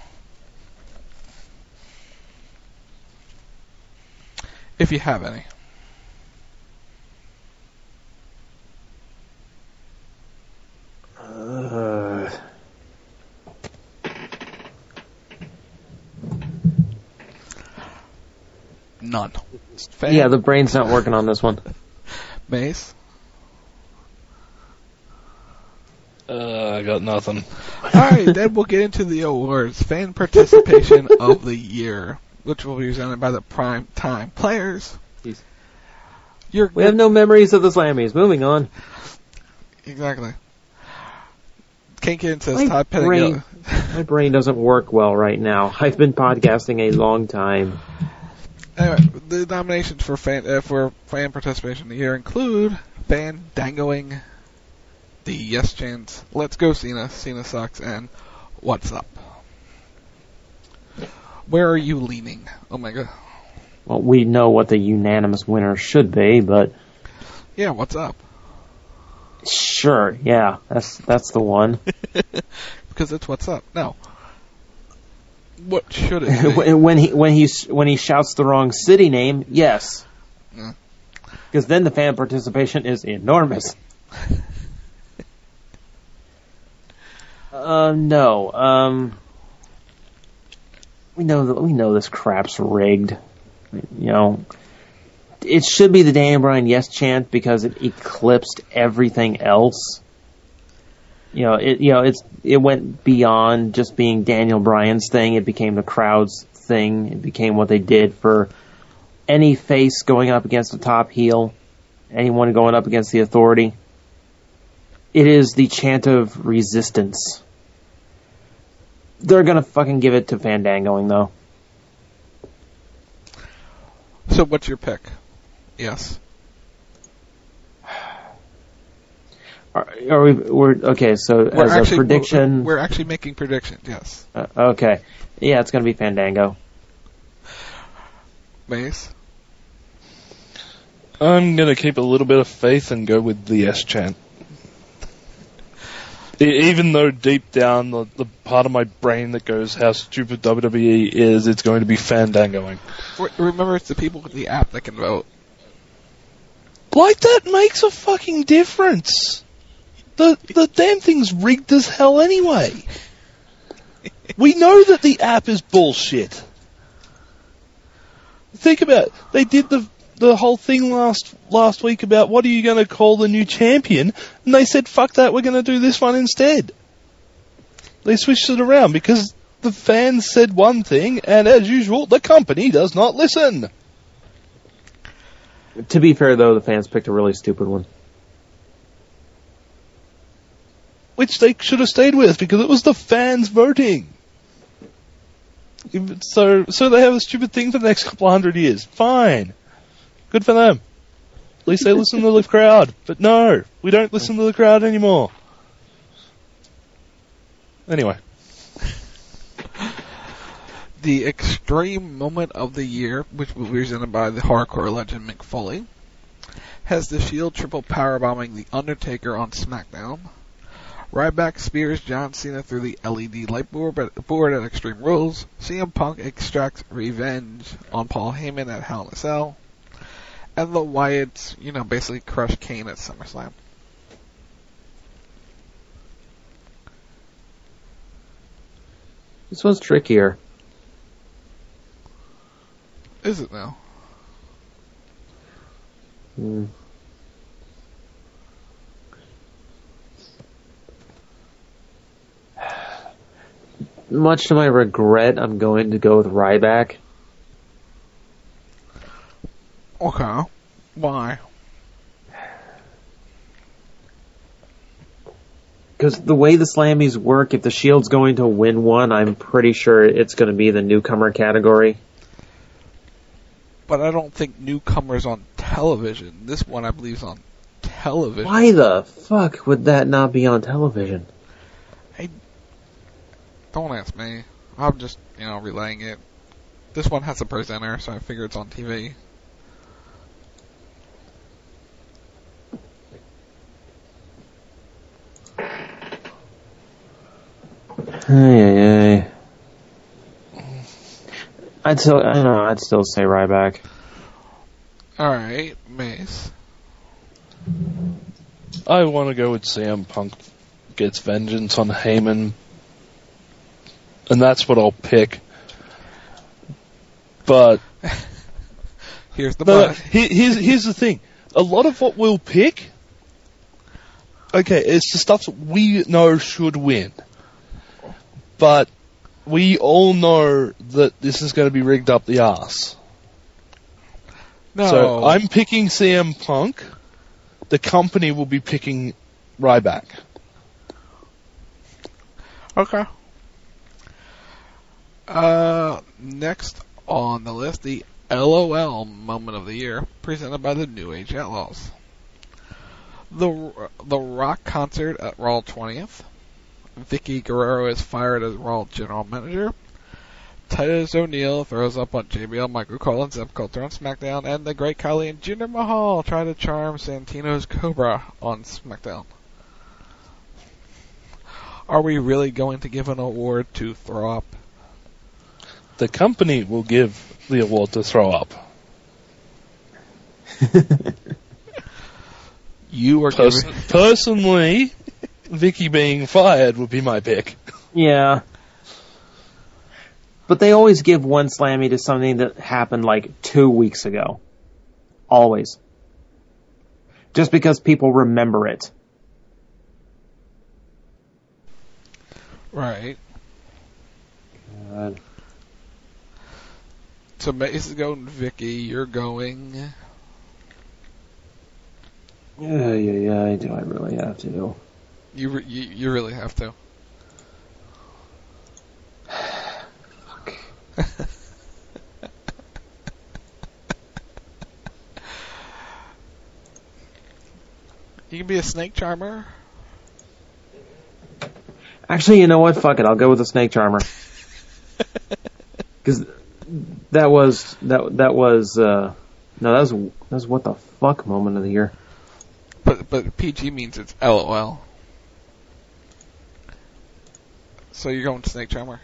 If you have any. Uh, None. yeah, the brain's not working on this one. Mace? Uh, I got nothing. Alright, then we'll get into the awards. Fan participation of the year, which will be presented by the Prime Time Players. Jeez. You're, we have no memories of the Slammies. Moving on. Exactly. Can't get into this. My Todd brain, Pettingill. my brain doesn't work well right now. I've been podcasting a long time. Anyway, the nominations for fan uh, for fan participation of the year include Fandangoing, the Yes Chance, Let's Go Cena, Cena Sucks, and What's Up. Where are you leaning, Omega? Well, we know what the unanimous winner should be, but yeah, What's Up? Sure, yeah, that's that's the one. Because it's What's Up. Now, what should it be? when he when he when he shouts the wrong city name, yes. Because yeah. then the fan participation is enormous. uh, no. Um, we know that we know this crap's rigged. You know. It should be the Daniel Bryan Yes chant because it eclipsed everything else. You know, it you know it's it went beyond just being Daniel Bryan's thing. It became the crowd's thing. It became what they did for any face going up against a top heel, anyone going up against the Authority. It is the chant of resistance. They're gonna fucking give it to Fandangoing though. So what's your pick? Yes. Are, are we? We're okay. So we're as actually, a prediction, we're, we're actually making predictions. Yes. Uh, okay. Yeah, it's going to be Fandango. Mace. I'm going to keep a little bit of faith and go with the Yes chant. Even though deep down the, the part of my brain that goes how stupid W W E is, it's going to be Fandangoing. Remember, it's the people with the app that can vote. Like, that makes a fucking difference. The the damn thing's rigged as hell anyway. We know that the app is bullshit. Think about it. They did the the whole thing last last week about what are you going to call the new champion, and they said, fuck that, we're going to do this one instead. They switched it around because the fans said one thing, and as usual, the company does not listen. To be fair, though, the fans picked a really stupid one. Which they should have stayed with, because it was the fans voting. So, so they have a stupid thing for the next couple of hundred years. Fine. Good for them. At least they listen to the crowd. But no, we don't listen to the crowd anymore. Anyway. The extreme moment of the year, which will be presented by the hardcore legend Mick Foley, has the Shield triple powerbombing The Undertaker on SmackDown. Ryback spears John Cena through the L E D light board at Extreme Rules. C M Punk extracts revenge on Paul Heyman at Hell in a Cell. And the Wyatts, you know, basically crush Kane at SummerSlam. This one's trickier. Is it now? Hmm. Much to my regret, I'm going to go with Ryback. Okay. Why? Because the way the Slammies work, if the Shield's going to win one, I'm pretty sure it's going to be the newcomer category. But I don't think newcomers on television. This one, I believe, is on television. Why the fuck would that not be on television? Hey, don't ask me. I'm just, you know, relaying it. This one has a presenter, so I figure it's on T V. Hey, hey, I'd still, I don't know, I'd still say Ryback. Alright, Mace. I want to go with C M Punk gets vengeance on Heyman, and that's what I'll pick. But here's the no, but. Here's here's the thing. A lot of what we'll pick, okay, it's the stuff that we know should win. But we all know that this is going to be rigged up the arse. No. So I'm picking C M Punk. The company will be picking Ryback. Okay. Uh, next on the list, the LOL moment of the year, presented by the New Age Outlaws. The the Rock concert at Raw twentieth. Vicky Guerrero is fired as Raw general manager. Titus O'Neil throws up on J B L, Michael Cole, and Zeb Coulter on SmackDown, and the Great Khali and Jinder Mahal try to charm Santino's Cobra on SmackDown. Are we really going to give an award to Throw Up? The company will give the award to Throw Up. You are Pers- giving... Personally, Vicky being fired would be my pick. Yeah. But they always give one Slammy to something that happened like two weeks ago. Always. Just because people remember it. Right. God. So Mace is going Vicky, you're going... Yeah, yeah, yeah, do I really have to? You re- you, you really have to. Fuck. You can be a snake charmer. Actually, you know what? Fuck it. I'll go with the snake charmer. Because that was that that was uh, no that was that was what the fuck moment of the year. But but P G means it's LOL. So you're going snake charmer.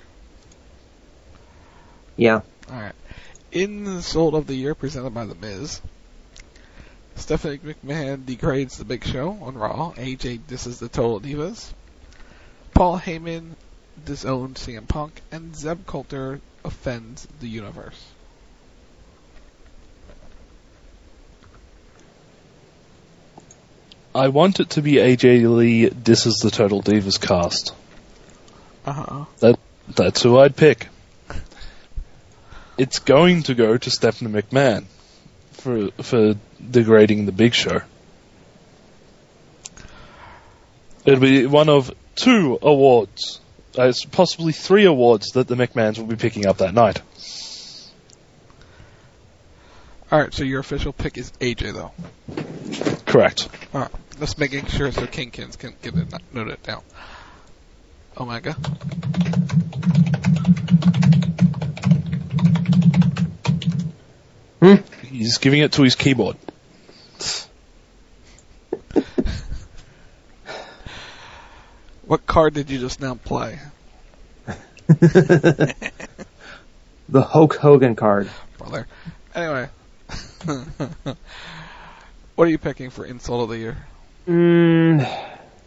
Yeah. All right. Insult of the year presented by The Miz. Stephanie McMahon degrades the Big Show on Raw. A J disses the Total Divas. Paul Heyman disowns C M Punk, and Zeb Coulter offends the universe. I want it to be A J Lee disses the Total Divas cast. Uh-huh. That that's who I'd pick. It's going to go to Stephanie McMahon for for degrading the Big Show. It'll be one of two awards, uh, possibly three awards that the McMahons will be picking up that night. Alright, so your official pick is A J, though. Correct. Alright, just making sure so Kingkins can get it noted down. Omega. Hmm? He's giving it to his keyboard. What card did you just now play? The Hulk Hogan card. Brother. Anyway. What are you picking for Insult of the Year? Mm.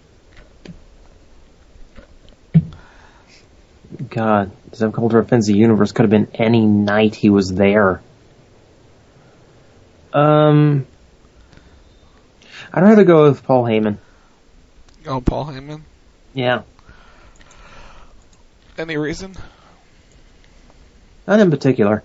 God, Zeb Coulter offends the universe could have been any night he was there. Um, I'd rather go with Paul Heyman. Oh, Paul Heyman? Yeah. Any reason? Not in particular.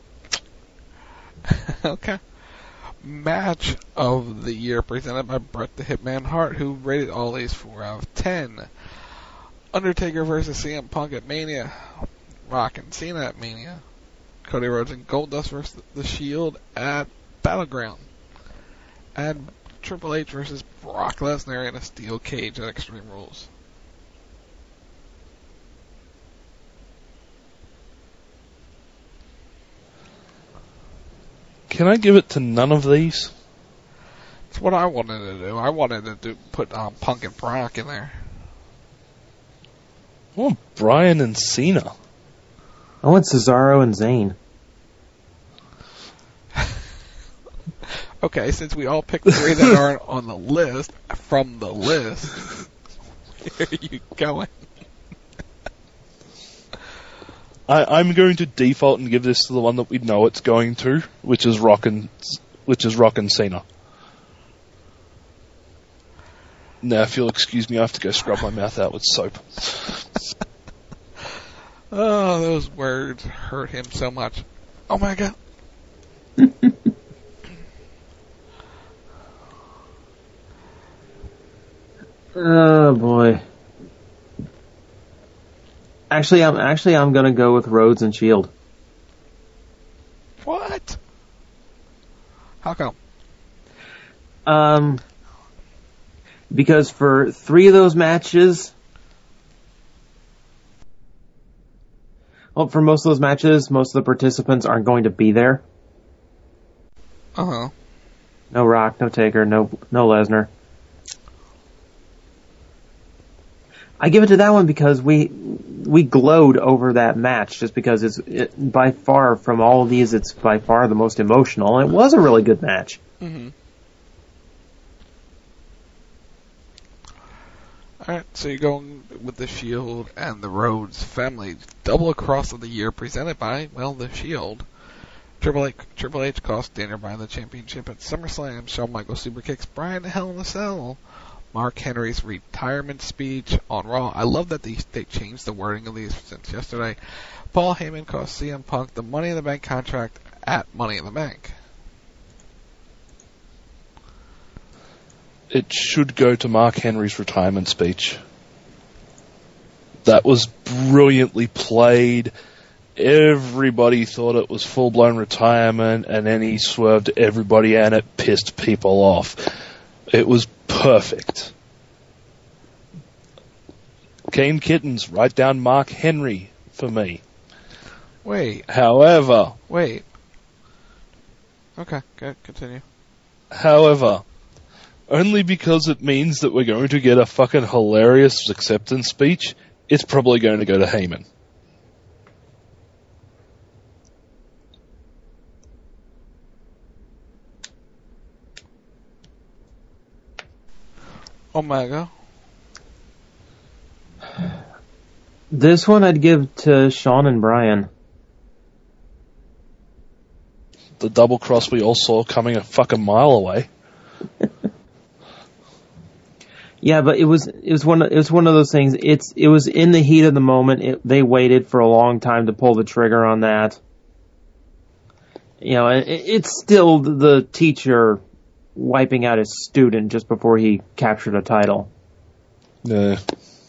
Okay. Match of the Year presented by Bret the Hitman Hart, who rated all these four out of ten. Undertaker versus C M Punk at Mania. Rock and Cena at Mania. Cody Rhodes and Goldust versus The Shield at Battleground. And Triple H versus Brock Lesnar in a steel cage at Extreme Rules. Can I give it to none of these? It's what I wanted to do. I wanted to do, put um, Punk and Brock in there. I want Bryan and Cena. I want Cesaro and Zayn. Okay, since we all picked three that aren't on the list, from the list, where are you going? I, I'm going to default and give this to the one that we know it's going to, which is Rock and which is Rock and Cena. Now, if you'll excuse me, I have to go scrub my mouth out with soap. Oh, those words hurt him so much. Oh my god. Oh boy. Actually, I'm actually I'm gonna go with Rhodes and Shield. What? How come? Um, because for three of those matches, well, for most of those matches, most of the participants aren't going to be there. Uh huh. No Rock, no Taker, no no Lesnar. I give it to that one because we we glowed over that match just because it's it, by far from all of these it's by far the most emotional, and it was a really good match. Mm-hmm. Alright, so you're going with the Shield and the Rhodes family. Double Across of the Year presented by, well, the Shield. Triple H, Triple H cost Daniel Bryan the championship at SummerSlam. Shawn Michaels super kicks Bryan to Hell in a Cell. Mark Henry's retirement speech on Raw. I love that they, they changed the wording of these since yesterday. Paul Heyman cost C M Punk the Money in the Bank contract at Money in the Bank. It should go to Mark Henry's retirement speech. That was brilliantly played. Everybody thought it was full-blown retirement, and then he swerved everybody, and it pissed people off. It was perfect. Kane Kittens, write down Mark Henry for me. Wait. However. Wait. Okay, good. Continue. However, only because it means that we're going to get a fucking hilarious acceptance speech, it's probably going to go to Heyman. Omega. This one I'd give to Sean and Brian. The double cross we all saw coming a fucking mile away. Yeah, but it was it was one of, it was one of those things. It's it was in the heat of the moment. It, they waited for a long time to pull the trigger on that. You know, it, it's still the teacher wiping out his student just before he captured a title. Yeah.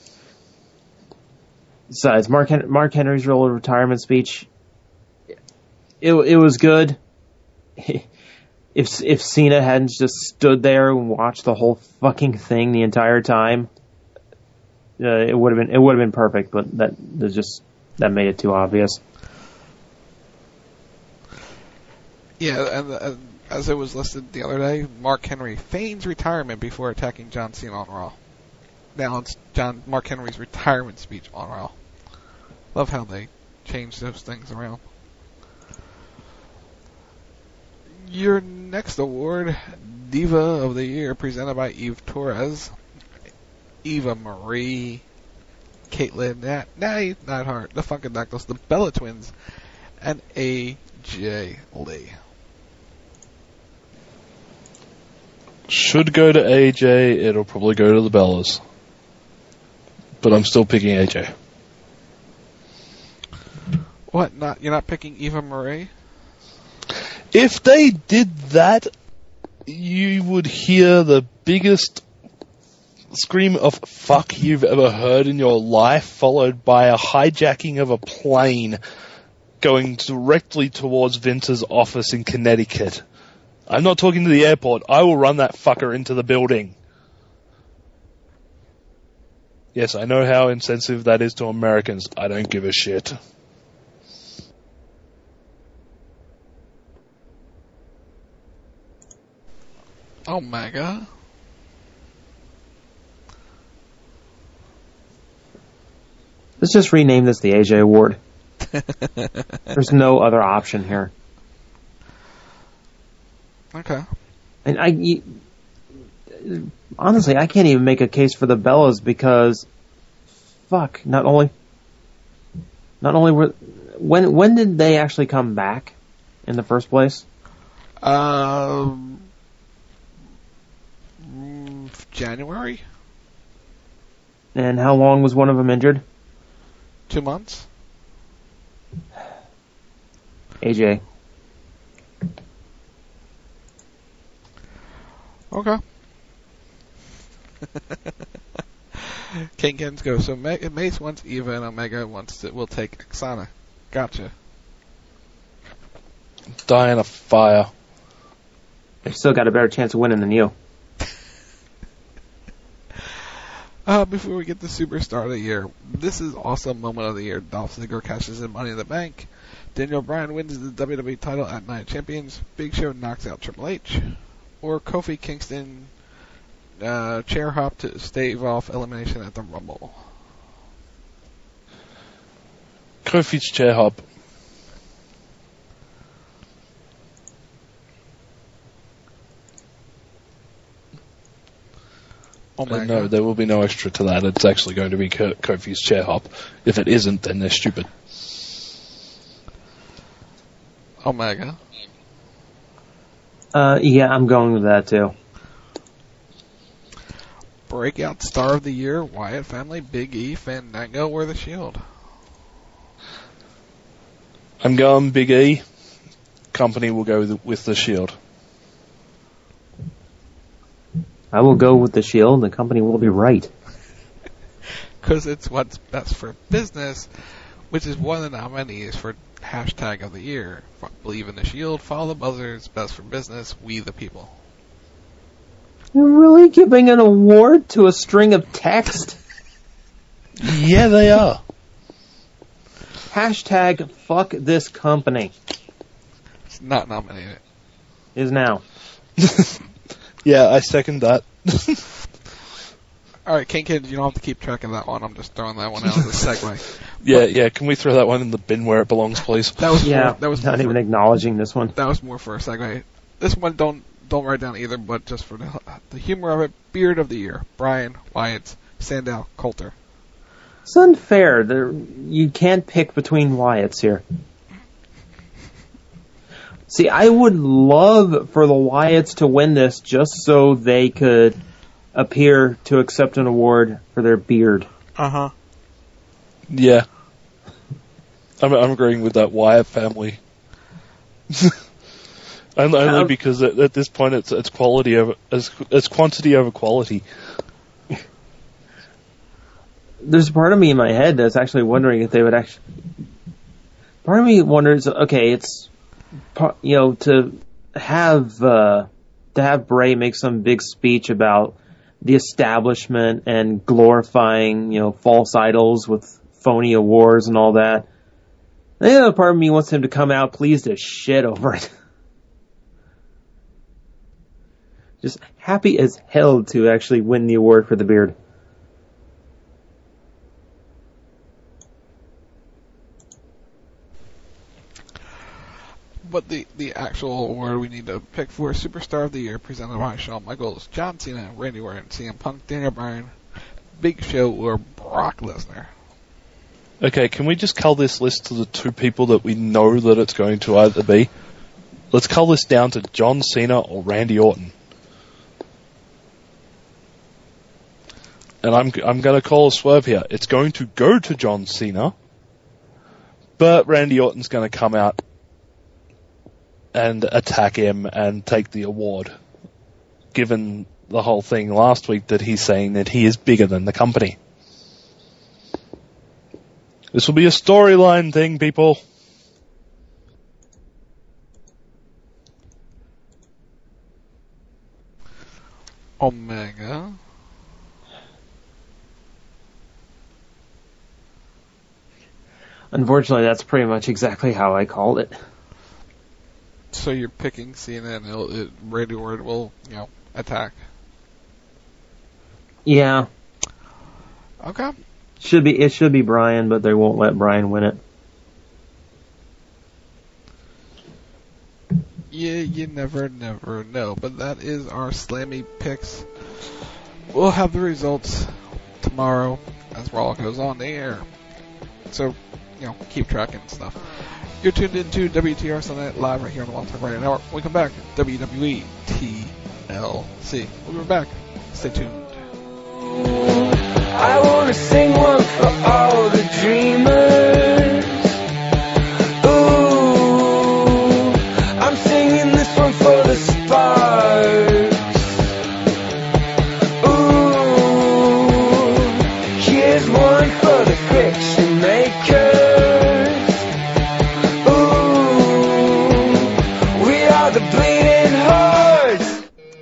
Besides, Mark Hen- Mark Henry's real retirement speech, it it was good. If if Cena hadn't just stood there and watched the whole fucking thing the entire time, uh, it would have been it would have been perfect. But that that just that made it too obvious. Yeah, and, and as it was listed the other day, Mark Henry feigns retirement before attacking John Cena on Raw. Now it's John Mark Henry's retirement speech on Raw. Love how they change those things around. Your next award, Diva of the Year, presented by Eve Torres, Eva Marie, Caitlin, Nat, Natty Neidhart, the Funkadactyls, the Bella Twins, and A J Lee. Should go to A J, it'll probably go to the Bellas. But I'm still picking A J. What, not you're not picking Eva Marie? If they did that, you would hear the biggest scream of fuck you've ever heard in your life, followed by a hijacking of a plane going directly towards Vince's office in Connecticut. I'm not talking to the airport. I will run that fucker into the building. Yes, I know how insensitive that is to Americans. I don't give a shit. Omega. Let's just rename this the A J Award. There's no other option here. Okay. And I, you, honestly, I can't even make a case for the Bellas because, fuck, not only, not only were, when when did they actually come back in the first place? Um, January. And how long was one of them injured? Two months. A J. Okay. King Kens go. So Ma- Mace wants Eva and Omega wants to, will take Oksana. Gotcha. Die in a fire. They've still got a better chance of winning than you. Uh, before we get to Superstar of the Year, this is also Moment of the Year. Dolph Ziggler cashes in Money in the Bank. Daniel Bryan wins the W W E title at Night of Champions. Big Show knocks out Triple H. Or Kofi Kingston uh, chair hop to stave off elimination at the Rumble. Kofi's chair hop. Oh my uh, no, God. there will be no extra to that. It's actually going to be Ko- Kofi's chair hop. If it isn't, then they're stupid. Omega. Uh, yeah, I'm going with that too. Breakout Star of the Year, Wyatt Family, Big E, Fandango, or The Shield. I'm going Big E. Company will go with, with the Shield. I will go with the Shield. The company will be right. Because it's what's best for business, which is one of the nominees for hashtag of the year. Believe in the Shield, follow the buzzards, best for business, we the people. You're really giving an award to a string of text? Yeah, they are. Hashtag fuck this company. It's not nominated. Is now. Yeah, I second that. Alright, King Kid, you don't have to keep track of that one. I'm just throwing that one out as a segue. yeah, but, yeah. Can we throw that one in the bin where it belongs, please? That was yeah, more, that was not more even for, acknowledging this one. That was more for a segue. This one don't don't write down either, but just for the, the humor of it, Beard of the Year, Bryan, Wyatt, Sandow, Coulter. It's unfair. There, you can't pick between Wyatts here. See, I would love for the Wyatts to win this just so they could appear to accept an award for their beard. Uh-huh. Yeah. I'm, I'm agreeing with that Wyatt family. only only Um, because at, at this point it's it's quality over it's, it's quantity over quality. There's a part of me in my head that's actually wondering if they would actually... Part of me wonders, okay, it's, you know, to have, uh, to have Bray make some big speech about the establishment and glorifying, you know, false idols with phony awards and all that. The other part of me wants him to come out pleased as shit over it. Just happy as hell to actually win the award for the beard. But the, the actual award we need to pick for Superstar of the Year, presented by Shawn Michaels, John Cena, Randy Orton, C M Punk, Daniel Bryan, Big Show, or Brock Lesnar. Okay, can we just cull this list to the two people that we know that it's going to either be? Let's cull this down to John Cena or Randy Orton. And I'm I'm going to call a swerve here. It's going to go to John Cena, but Randy Orton's going to come out and attack him and take the award, given the whole thing last week that he's saying that he is bigger than the company. This will be a storyline thing, people. Omega. Unfortunately, that's pretty much exactly how I called it. So you're picking Cena and it'll, it, Randy Orton will, you know, attack. Yeah. Okay. Should be it should be Bryan, but they won't let Bryan win it. Yeah, you never, never know. But that is our Slammy picks. We'll have the results tomorrow as Raw goes on the air. So, you know, keep tracking stuff. You're tuned into W T R Sunday Night Live right here on the Wild Talk Radio Network. When we come back, W W E T L C. We'll be back. Stay tuned. I wanna sing one for all the dreamers. Ooh, I'm singing this one for the sparks. Ooh, here's one for the friction makers. Ooh, we are the bleeding hearts.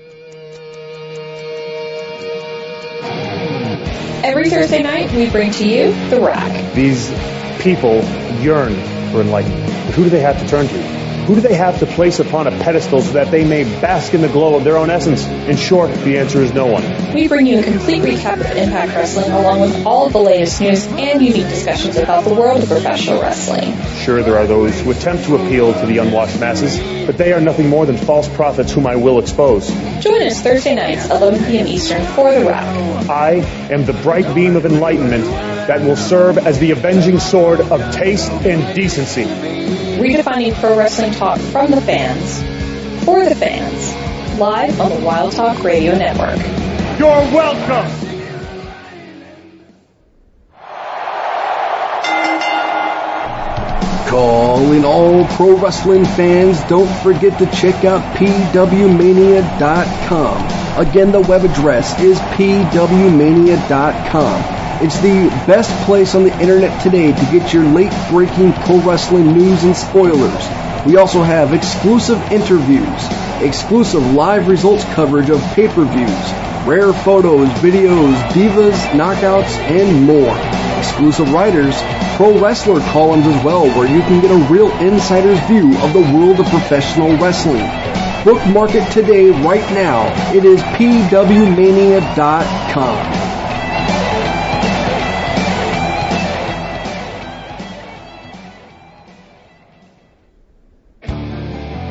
Every Thursday night, we bring to you The Rack. These people yearn for enlightenment. Who do they have to turn to? Who do they have to place upon a pedestal so that they may bask in the glow of their own essence? In short, the answer is no one. We bring you a complete recap of Impact Wrestling along with all of the latest news and unique discussions about the world of professional wrestling. Sure, there are those who attempt to appeal to the unwashed masses, but they are nothing more than false prophets whom I will expose. Join us Thursday nights, eleven p.m. Eastern, for The Rack. I am the bright beam of enlightenment that will serve as the avenging sword of taste and decency. Redefining pro wrestling talk from the fans, for the fans, live on the Wild Talk Radio Network. You're welcome! Calling all pro wrestling fans, don't forget to check out P W mania dot com. Again, the web address is P W mania dot com. It's the best place on the internet today to get your late-breaking pro wrestling news and spoilers. We also have exclusive interviews, exclusive live results coverage of pay-per-views, rare photos, videos, divas, knockouts, and more. Exclusive writers, pro wrestler columns as well, where you can get a real insider's view of the world of professional wrestling. Bookmark it today, right now. It is P W mania dot com.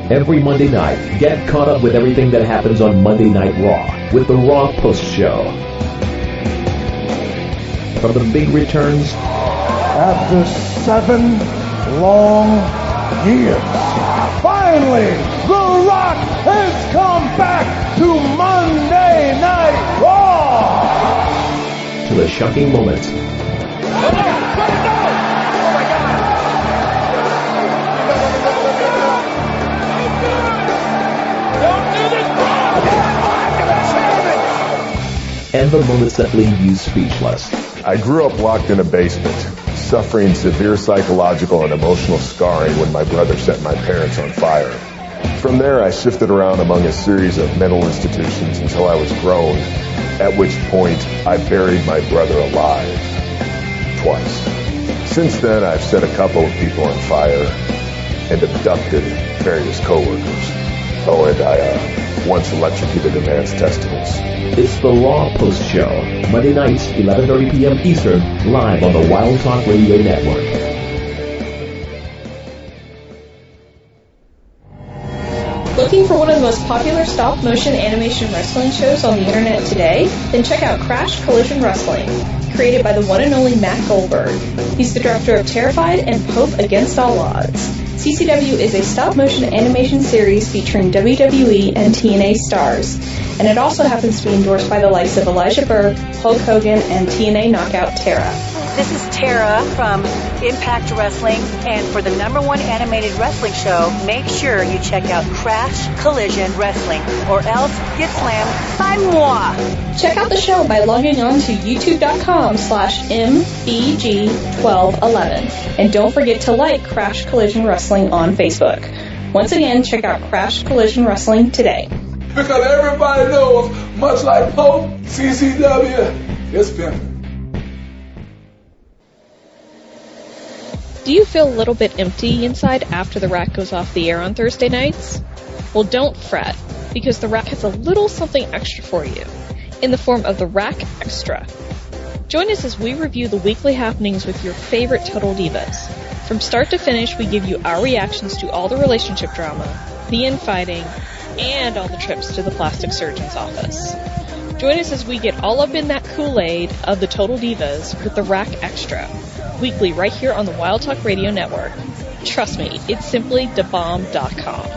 Every Monday night, get caught up with everything that happens on Monday Night Raw with the Raw Post Show. From the big returns, After seven long years, finally, The Rock has come back to Monday Night Raw! to the shocking moments, and the moments that leave you speechless. I grew up locked in a basement, suffering severe psychological and emotional scarring when my brother set my parents on fire. From there, I shifted around among a series of mental institutions until I was grown, at which point I buried my brother alive. Twice. Since then, I've set a couple of people on fire and abducted various coworkers. Oh, and I uh, once electrocuted a man's testicles. It's the Raw Post Show, Monday nights, eleven thirty p.m. Eastern, live on the Wild Talk Radio Network. Looking for one of the most popular stop-motion animation wrestling shows on the internet today? Then check out Crash Collision Wrestling, created by the one and only Matt Goldberg. He's the director of Terrified and Pope Against All Odds. C C W is a stop-motion animation series featuring W W E and T N A stars, and it also happens to be endorsed by the likes of Elijah Burke, Hulk Hogan, and T N A knockout Tara. This is Tara from Impact Wrestling, and for the number one animated wrestling show, make sure you check out Crash Collision Wrestling, or else get slammed by moi. Check out the show by logging on to youtube.com slash M B G twelve eleven, and don't forget to like Crash Collision Wrestling on Facebook. Once again, check out Crash Collision Wrestling today. Because everybody knows, much like Pope, C C W is pimping. Do you feel a little bit empty inside after The Rack goes off the air on Thursday nights? Well, don't fret, because The Rack has a little something extra for you, in the form of The Rack Extra. Join us as we review the weekly happenings with your favorite Total Divas. From start to finish, we give you our reactions to all the relationship drama, the infighting, and all the trips to the plastic surgeon's office. Join us as we get all up in that Kool-Aid of the Total Divas with The Rack Extra, weekly right here on the Wild Talk Radio Network. Trust me, it's simply da bomb dot com.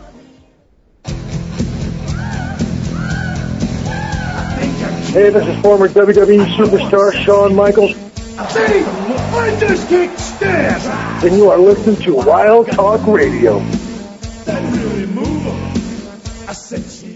Hey, this is former W W E superstar Shawn Michaels. See, I just can't stand. And you are listening to Wild Talk Radio. That really move 'em. I said chill.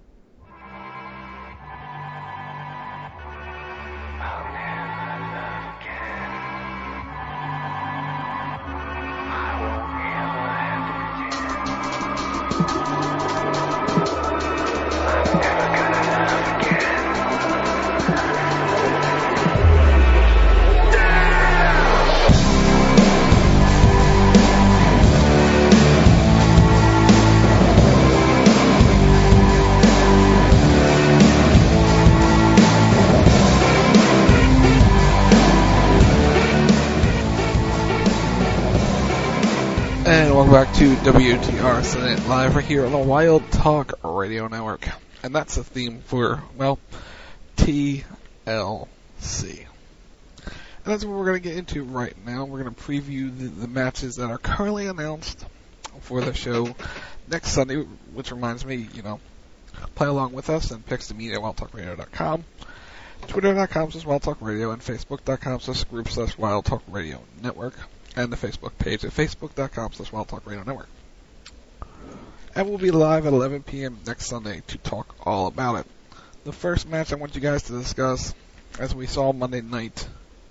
Back to W T R Sunday Night Live right here on the Wild Talk Radio Network. And that's the theme for, well, T L C. And that's what we're going to get into right now. We're going to preview the, the matches that are currently announced for the show next Sunday, which reminds me, you know, play along with us and picks the media at wild talk radio dot com, twitter dot com slash wild talk radio, and facebook dot com slash group slash wild talk radio network. And the Facebook page at facebook dot com slash Wild Talk Radio Network. And we'll be live at eleven p.m. next Sunday to talk all about it. The first match I want you guys to discuss, as we saw Monday night,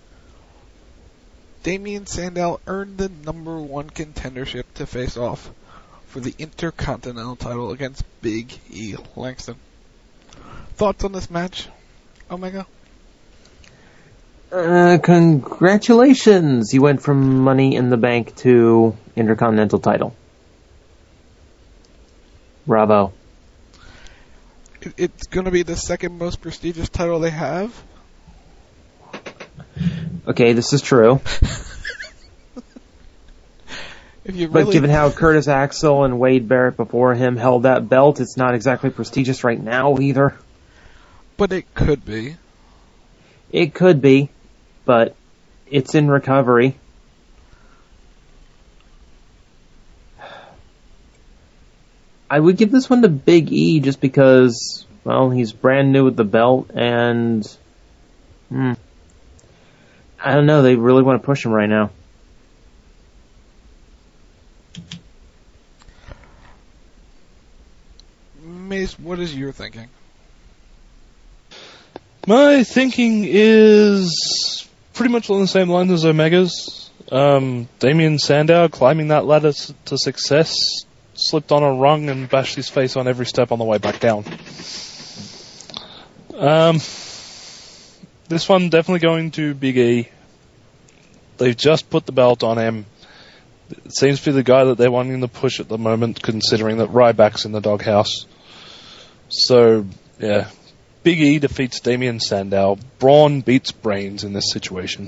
Damien Sandow earned the number one contendership to face off for the Intercontinental title against Big E Langston. Thoughts on this match, Omega? Uh, congratulations! You went from Money in the Bank to Intercontinental title. Bravo. It, it's going to be the second most prestigious title they have. Okay, this is true. If you But really, given how Curtis Axel and Wade Barrett before him held that belt, it's not exactly prestigious right now either. but it could be. It could be, but it's in recovery. I would give this one to Big E just because, well, he's brand new with the belt, and hmm, I don't know, they really want to push him right now. Mace, what is your thinking? My thinking is pretty much along the same lines as Omega's. Um, Damien Sandow climbing that ladder s- to success, slipped on a rung and bashed his face on every step on the way back down. Um, this one definitely going to Big E. They've just put the belt on him. It seems to be the guy that they're wanting to push at the moment, considering that Ryback's in the doghouse. So, yeah. Big E defeats Damien Sandow. Braun beats Brains in this situation.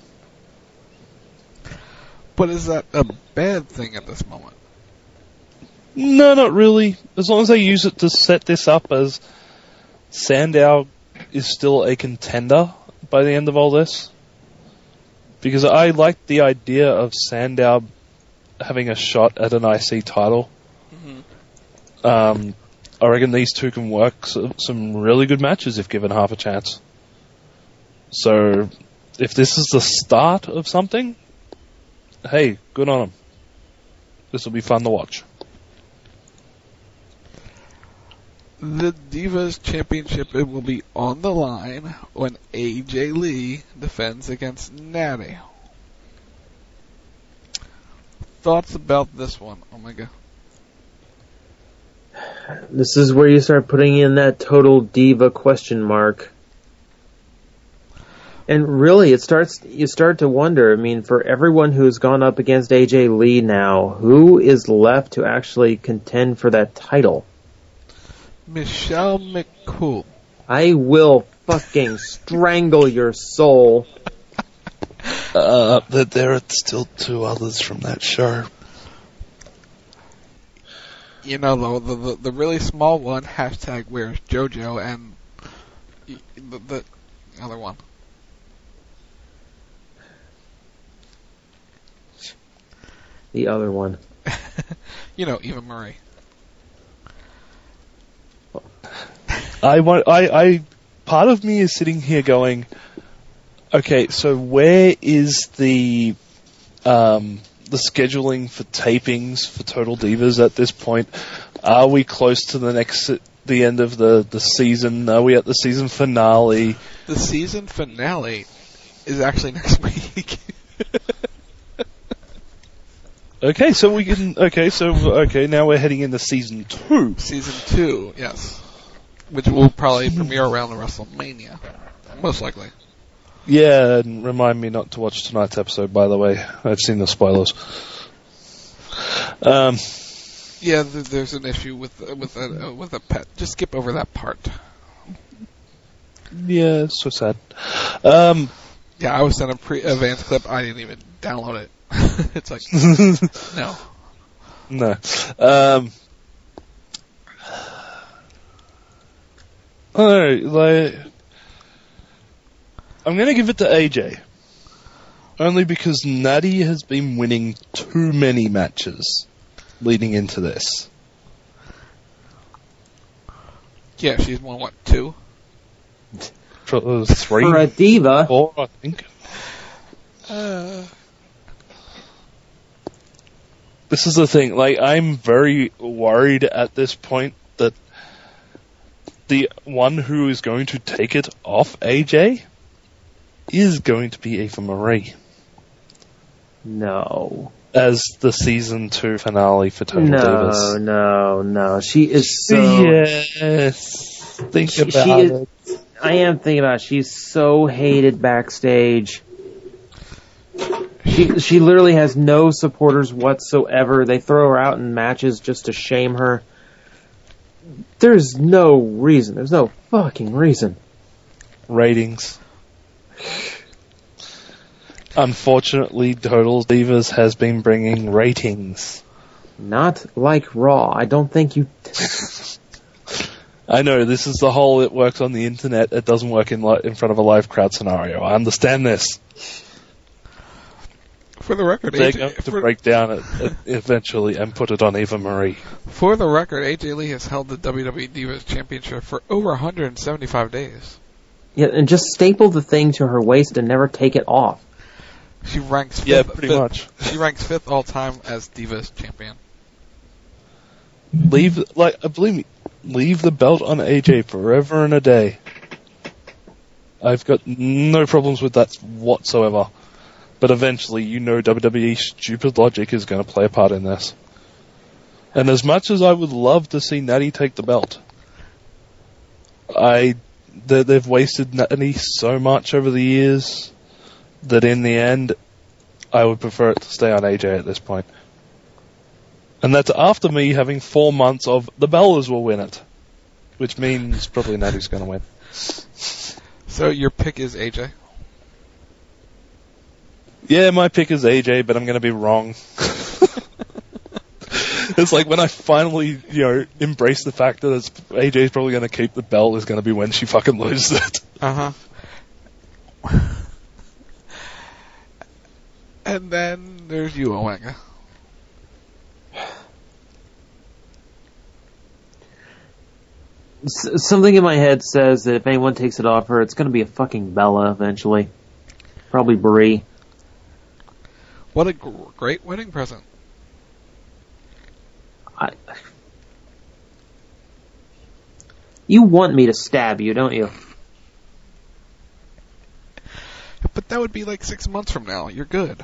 But is that a bad thing at this moment? No, not really. As long as they use it to set this up as Sandow is still a contender by the end of all this. Because I like the idea of Sandow having a shot at an I C title. Mm-hmm. Um, I reckon these two can work so, some really good matches if given half a chance. So, if this is the start of something, hey, good on them. This will be fun to watch. The Divas Championship it will be on the line when A J Lee defends against Natty. Thoughts about this one, Omega? This is where you start putting in that total diva question mark. And really, it starts. You start to wonder, I mean, for everyone who's gone up against A J Lee now, who is left to actually contend for that title? Michelle McCool. I will fucking strangle your soul. Uh, but there are still two others from that show. You know, the, the the the really small one, hashtag where's JoJo, and the, the other one. The other one. You know, Eva Marie. I want. I. I. Part of me is sitting here going, okay, so where is the um, the scheduling for tapings for Total Divas at this point? Are we close to the next the end of the the season? Are we at the season finale? The season finale is actually next week. Okay, so we can. Okay, so okay, now we're heading into season two. Season two, yes. Which will probably premiere around the WrestleMania. Most likely. Yeah, and remind me not to watch tonight's episode, by the way. I've seen the spoilers. Um, yeah, th- there's an issue with uh, with a uh, with a pet. Just skip over that part. Yeah, it's so sad. Um, yeah, I was sent a pre advanced clip. I didn't even download it. It's like no, no. Um, Alright, like, I'm gonna give it to A J. Only because Natty has been winning too many matches leading into this. Yeah, she's won, what, two? For, uh, three? For a diva. Four, I think. Uh... This is the thing, like, I'm very worried at this point that the one who is going to take it off A J is going to be Eva Marie. No. As the season two finale for Total no, Divas. No, no, no. She is so... Yes. Think she, about she it. Is, I am thinking about it. She's so hated backstage. She she literally has no supporters whatsoever. They throw her out in matches just to shame her. There's no reason. There's no fucking reason. Ratings. Unfortunately, Total Divas has been bringing ratings. Not like Raw. I don't think you... I know, this is the whole it works on the internet, it doesn't work in li- in front of a live crowd scenario. I understand this. For the record, They're A J, going to for, break down it uh, eventually and put it on Eva Marie. for the record, A J Lee has held the W W E Divas Championship for over one hundred seventy-five days. Yeah, and just staple the thing to her waist and never take it off. She ranks fifth, Yeah, pretty fifth, much. She ranks fifth all time as Divas champion. Leave, like, uh, believe me, leave the belt on A J forever and a day. I've got no problems with that whatsoever. But eventually, you know W W E stupid logic is going to play a part in this. And as much as I would love to see Natty take the belt, I they, they've wasted Natty so much over the years that in the end, I would prefer it to stay on A J at this point. And that's after me having four months of the Bellas will win it, which means probably Natty's going to win. So your pick is A J? Yeah, my pick is A J, but I'm going to be wrong. It's like when I finally, you know, embrace the fact that it's, A J's probably going to keep the belt is going to be when she fucking loses it. Uh-huh. And then there's you, Omega. S- something in my head says that if anyone takes it off her, it's going to be a fucking Bella eventually. Probably Brie. What a gr- great wedding present. I... You want me to stab you, don't you? But that would be like six months from now. You're good.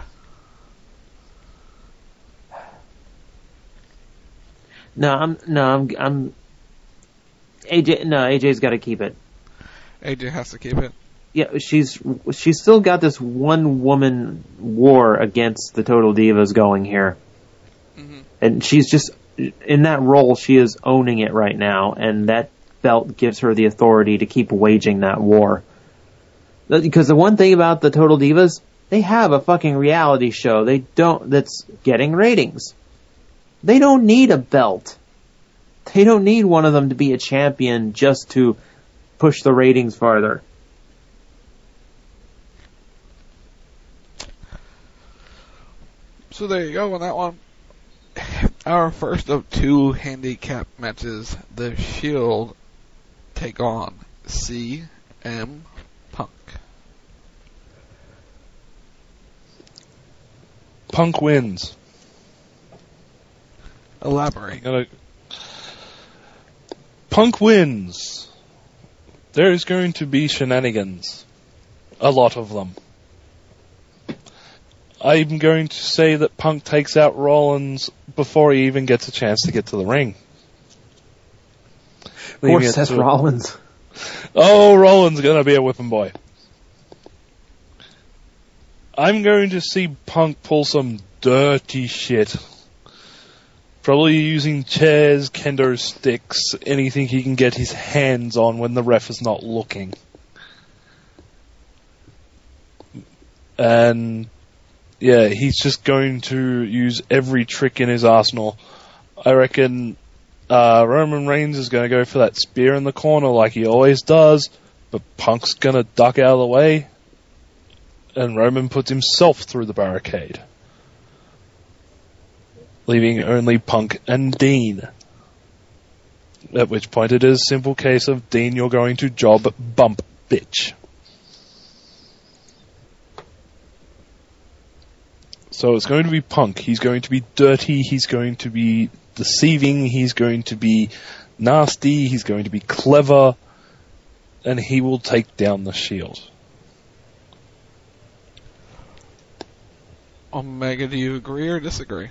No, I'm no, I'm I'm A J. No, A J's got to keep it. A J has to keep it. Yeah, she's she's still got this one woman war against the Total Divas going here, mm-hmm. and she's just in that role. She is owning it right now, and that belt gives her the authority to keep waging that war. Because the one thing about the Total Divas, they have a fucking reality show. They don't that's getting ratings. They don't need a belt. They don't need one of them to be a champion just to push the ratings farther. So there you go on that one. Our first of two handicap matches, the Shield take on C M Punk. Punk wins. Elaborate. Gonna... Punk wins. There is going to be shenanigans. A lot of them. I'm going to say that Punk takes out Rollins before he even gets a chance to get to the ring. Poor Seth to... Rollins. Oh, Rollins gonna be a whipping boy. I'm going to see Punk pull some dirty shit. Probably using chairs, kendo sticks, anything he can get his hands on when the ref is not looking. And yeah, he's just going to use every trick in his arsenal. I reckon uh, Roman Reigns is going to go for that spear in the corner like he always does, but Punk's going to duck out of the way, and Roman puts himself through the barricade, leaving only Punk and Dean. At which point it is a simple case of, Dean, you're going to job bump, bitch. So it's going to be Punk. He's going to be dirty. He's going to be deceiving. He's going to be nasty. He's going to be clever. And he will take down the Shield. Omega, do you agree or disagree?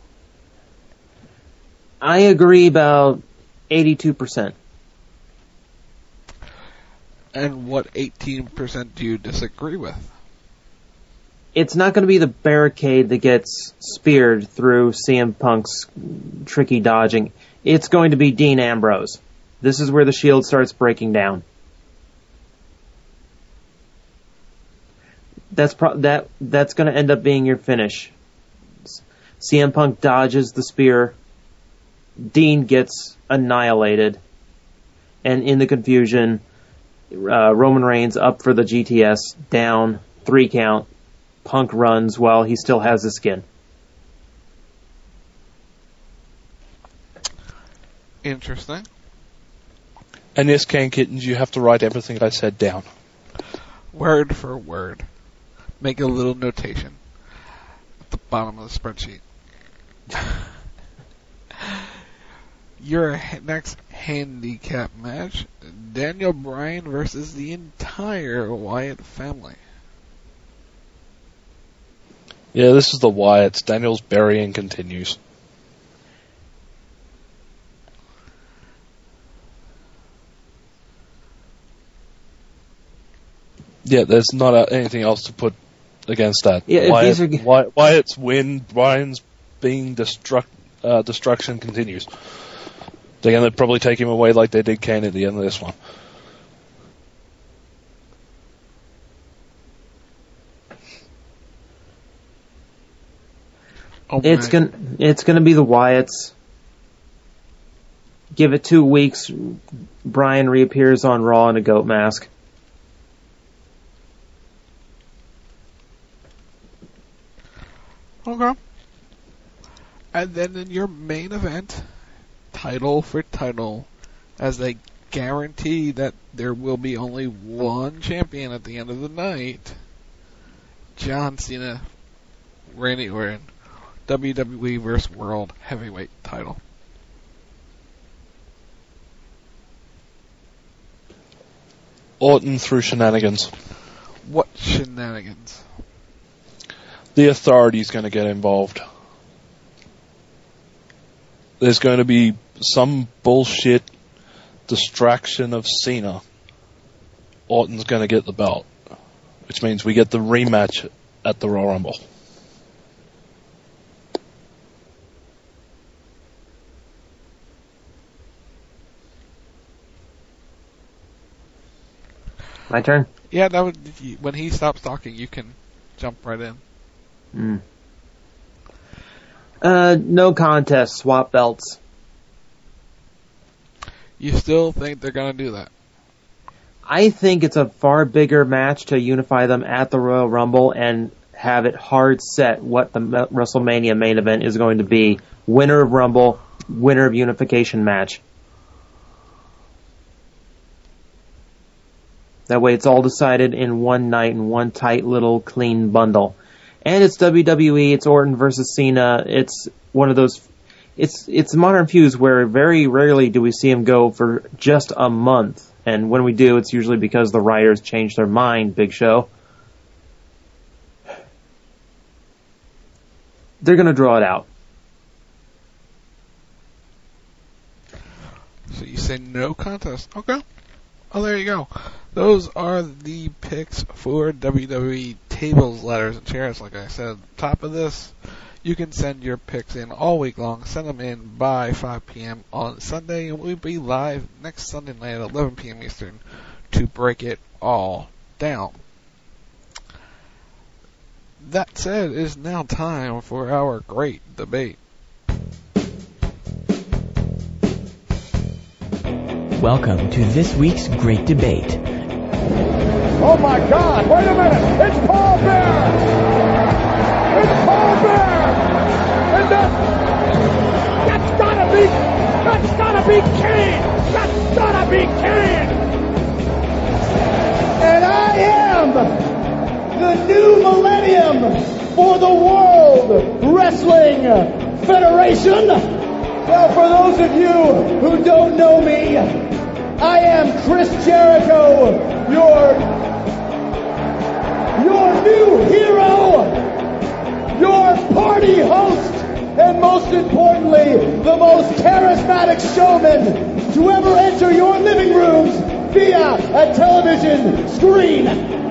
I agree about eighty-two percent. And what eighteen percent do you disagree with? It's not going to be the barricade that gets speared through C M Punk's tricky dodging. It's going to be Dean Ambrose. This is where the Shield starts breaking down. That's pro- that that's going to end up being your finish. C M Punk dodges the spear. Dean gets annihilated. And in the confusion, uh, Roman Reigns up for the G T S, down, three count. Punk runs while he still has his skin. Interesting. And yes, Can Kittens, you have to write everything I said down. Word for word. Make a little notation at the bottom of the spreadsheet. Your next handicap match, Daniel Bryan versus the entire Wyatt family. Yeah, this is the Wyatts. Daniel's burying continues. Yeah, there's not uh, anything else to put against that. Yeah, Wyatt, these are... Wy- Wyatt's win, Bryan's being destruct, uh, destruction continues. They're going to probably take him away like they did Kane at the end of this one. Oh, it's gonna it's gonna be the Wyatts. Give it two weeks. Bryan reappears on Raw in a goat mask. Okay. And then in your main event, title for title, as they guarantee that there will be only one champion at the end of the night, John Cena, Randy Orton, W W E versus World Heavyweight title. Orton through shenanigans. What shenanigans? The Authority's going to get involved. There's going to be some bullshit distraction of Cena. Orton's going to get the belt, which means we get the rematch at the Royal Rumble. My turn? Yeah, that would, when he stops talking, you can jump right in. Mm. Uh, no contest, swap belts. You still think they're going to do that? I think it's a far bigger match to unify them at the Royal Rumble and have it hard set what the WrestleMania main event is going to be. Winner of Rumble, winner of unification match. That way it's all decided in one night in one tight little clean bundle. And it's W W E, it's Orton versus Cena, it's one of those, it's it's modern feuds where very rarely do we see them go for just a month. And when we do, it's usually because the writers change their mind, Big Show. They're going to draw it out. So you say no contest. Okay. Oh, there you go. Those are the picks for W W E tables, ladders, and chairs. Like I said at the top of this, you can send your picks in all week long. Send them in by five p.m. on Sunday, and we'll be live next Sunday night at eleven p.m. Eastern to break it all down. That said, it is now time for our great debate. Welcome to this week's Great Debate. Oh my God, wait a minute, it's Paul Bear! It's Paul Bear! And that, that's gotta be, that's gotta be Kane! That's gotta be Kane! And I am the new millennium for the World Wrestling Federation. Well, for those of you who don't know me, I am Chris Jericho, your, your new hero, your party host, and most importantly, the most charismatic showman to ever enter your living rooms via a television screen.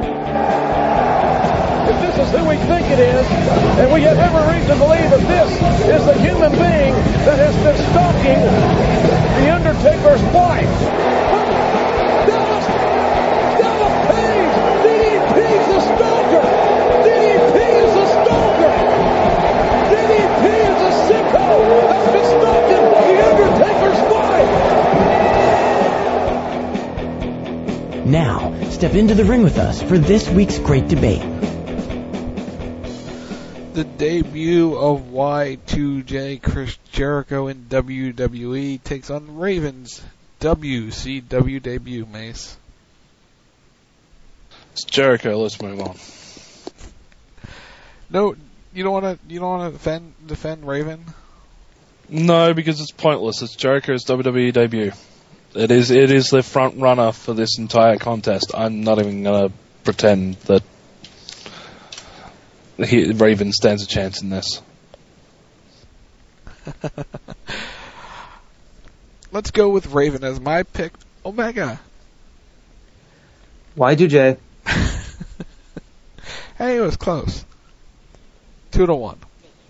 If this is who we think it is, and we have every reason to believe that this is the human being that has been stalking The Undertaker's wife. Dallas, Dallas Page, D D P's the stalker. step into the ring with us for this week's great debate. The debut of Y two J Chris Jericho in W W E takes on Raven's W C W debut, Mace. It's Jericho, let's move on. No, you don't want to. You don't want to defend defend Raven. No, because it's pointless. It's Jericho's W W E debut. It is. It is the front runner for this entire contest. I'm not even gonna pretend that he, Raven stands a chance in this. Let's go with Raven as my pick. Omega. Y two J. Hey, it was close. Two to one.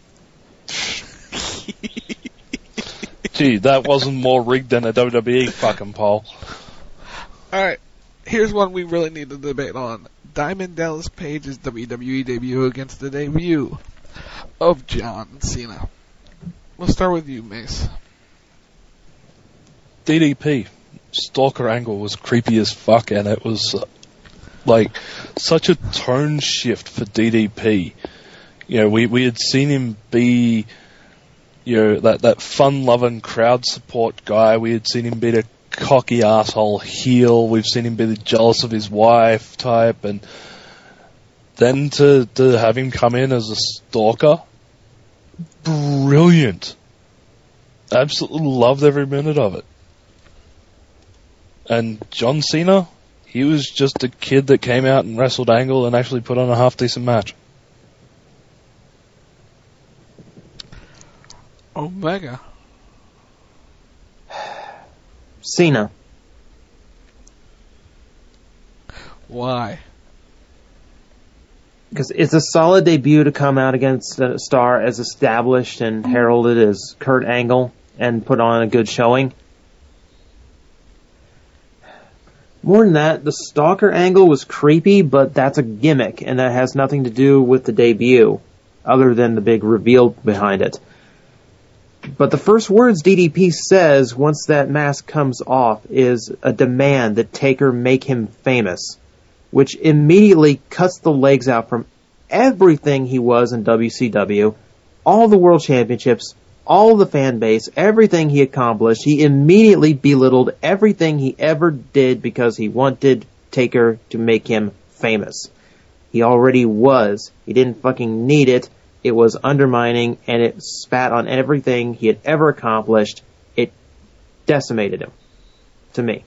Gee, that wasn't more rigged than a W W E fucking poll. Alright, here's one we really need to debate on. Diamond Dallas Page's W W E debut against the debut of John Cena. We'll start with you, Mace. D D P. Stalker angle was creepy as fuck, and it was uh, like such a tone shift for D D P. You know, we, we had seen him be, you know, that, that fun-loving crowd support guy. We had seen him be the cocky asshole heel. We've seen him be the jealous of his wife type, and then to, to have him come in as a stalker, brilliant. Absolutely loved every minute of it. And John Cena, he was just a kid that came out and wrestled Angle and actually put on a half-decent match. Omega. Cena. Why? Because it's a solid debut to come out against a star as established and heralded as Kurt Angle and put on a good showing. More than that, the Stalker angle was creepy, but that's a gimmick, and that has nothing to do with the debut, other than the big reveal behind it. But the first words D D P says once that mask comes off is a demand that Taker make him famous, which immediately cuts the legs out from everything he was in W C W, all the world championships, all the fan base, everything he accomplished. He immediately belittled everything he ever did because he wanted Taker to make him famous. He already was. He didn't fucking need it. It was undermining, and it spat on everything he had ever accomplished. It decimated him, to me.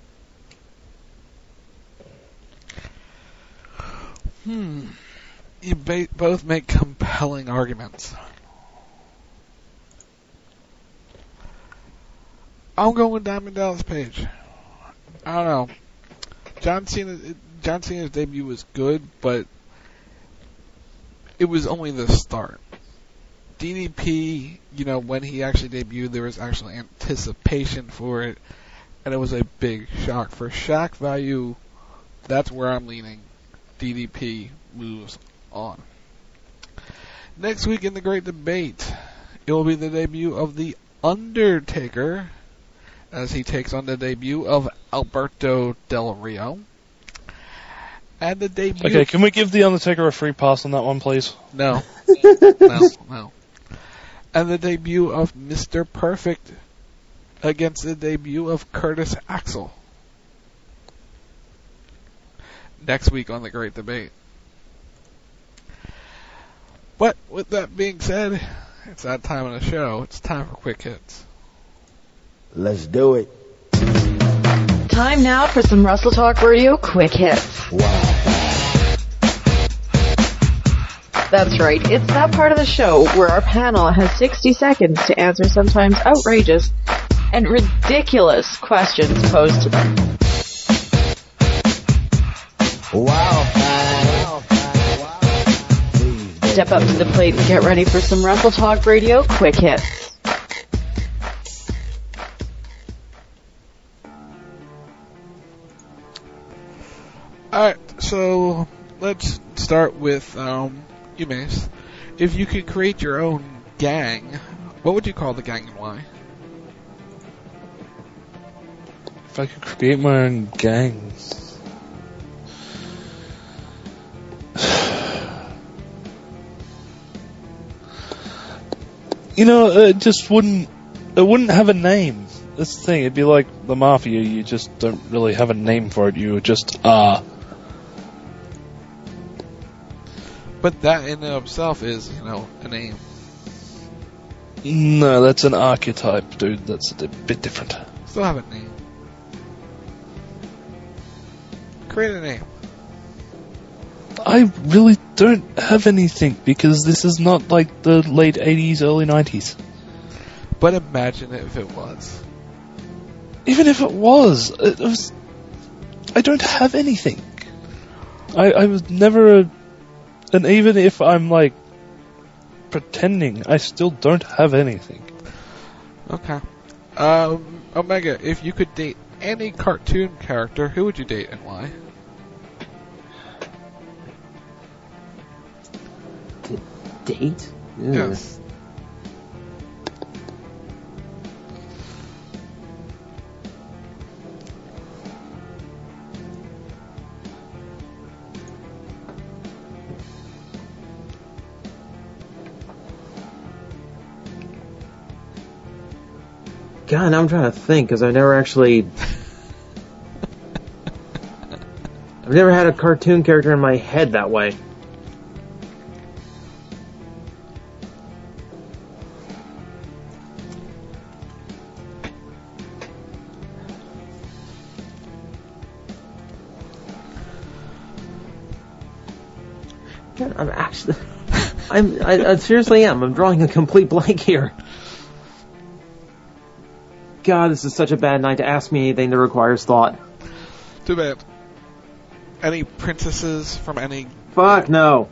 Hmm. You ba- both make compelling arguments. I'm going with Diamond Dallas Page. I don't know. John Cena, John Cena's debut was good, but it was only the start. D D P, you know, when he actually debuted, there was actually anticipation for it, and it was a big shock. For shock value, that's where I'm leaning. D D P moves on. Next week in the Great Debate, it will be the debut of The Undertaker, as he takes on the debut of Alberto Del Rio. And the debut... Okay, can we give The Undertaker a free pass on that one, please? No. no, no. And the debut of Mister Perfect against the debut of Curtis Axel. Next week on the Great Debate. But with that being said, it's that time of the show. It's time for Quick Hits. Let's do it. Time now for some Wrestle Talk Radio Quick Hits. Wow. That's right. It's that part of the show where our panel has sixty seconds to answer sometimes outrageous and ridiculous questions posed to them. Wow. Step up to the plate and get ready for some Wrestle Talk Radio Quick Hits. Alright, so let's start with um, you, Mace. If you could create your own gang, what would you call the gang and why? If I could create my own gang... You know, it just wouldn't. It wouldn't have a name. That's the thing. It'd be like the Mafia. You just don't really have a name for it. You just are. But that in and of itself is, you know, a name. No, that's an archetype, dude. That's a bit different. Still have a name. Create a name. I really don't have anything because this is not like the late eighties, early nineties. But imagine if it was. Even if it was, it was I don't have anything. I, I was never a... And even if I'm, like, pretending, I still don't have anything. Okay. Um, Omega, if you could date any cartoon character, who would you date and why? D- date? Ugh. Yes. God, now I'm trying to think, because I've never actually... I've never had a cartoon character in my head that way. God, I'm actually... I'm, I, I seriously am. I'm drawing a complete blank here. God, this is such a bad night to ask me anything that requires thought. Too bad. Any princesses from any... Fuck, no.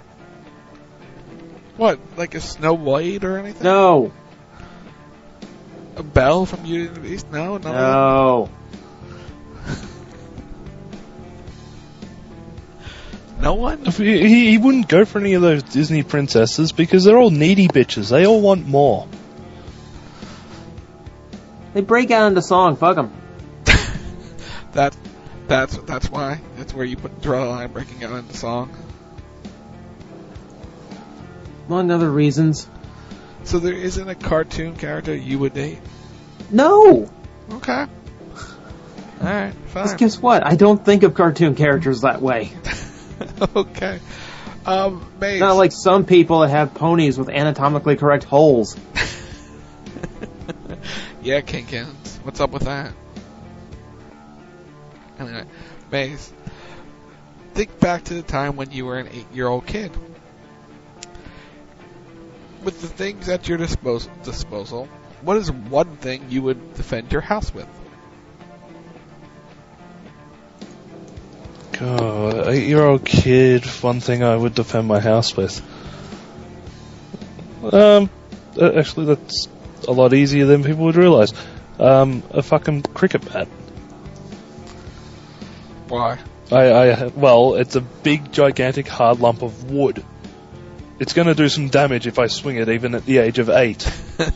What, like a Snow White or anything? No. A Belle from Beauty and the Beast? No? None No. No one? If he, he, he wouldn't go for any of those Disney princesses because they're all needy bitches. They all want more. They break out into song. Fuck them. that, that's that's why. That's where you put draw the line, breaking out into song. Among other reasons. So there isn't a cartoon character you would date? No. Okay. All right. Fine. Just guess what? I don't think of cartoon characters that way. Okay. Um, Maze. Not like some people that have ponies with anatomically correct holes. Yeah, Kinkins. What's up with that? Anyway, Maze. Think back to the time when you were an eight-year-old kid. With the things at your dispos- disposal, what is one thing you would defend your house with? God, eight-year-old kid, one thing I would defend my house with. Um, actually, that's a lot easier than people would realise. Um, a fucking cricket bat. Why? I, I, well, it's a big, gigantic, hard lump of wood. It's going to do some damage if I swing it, even at the age of eight.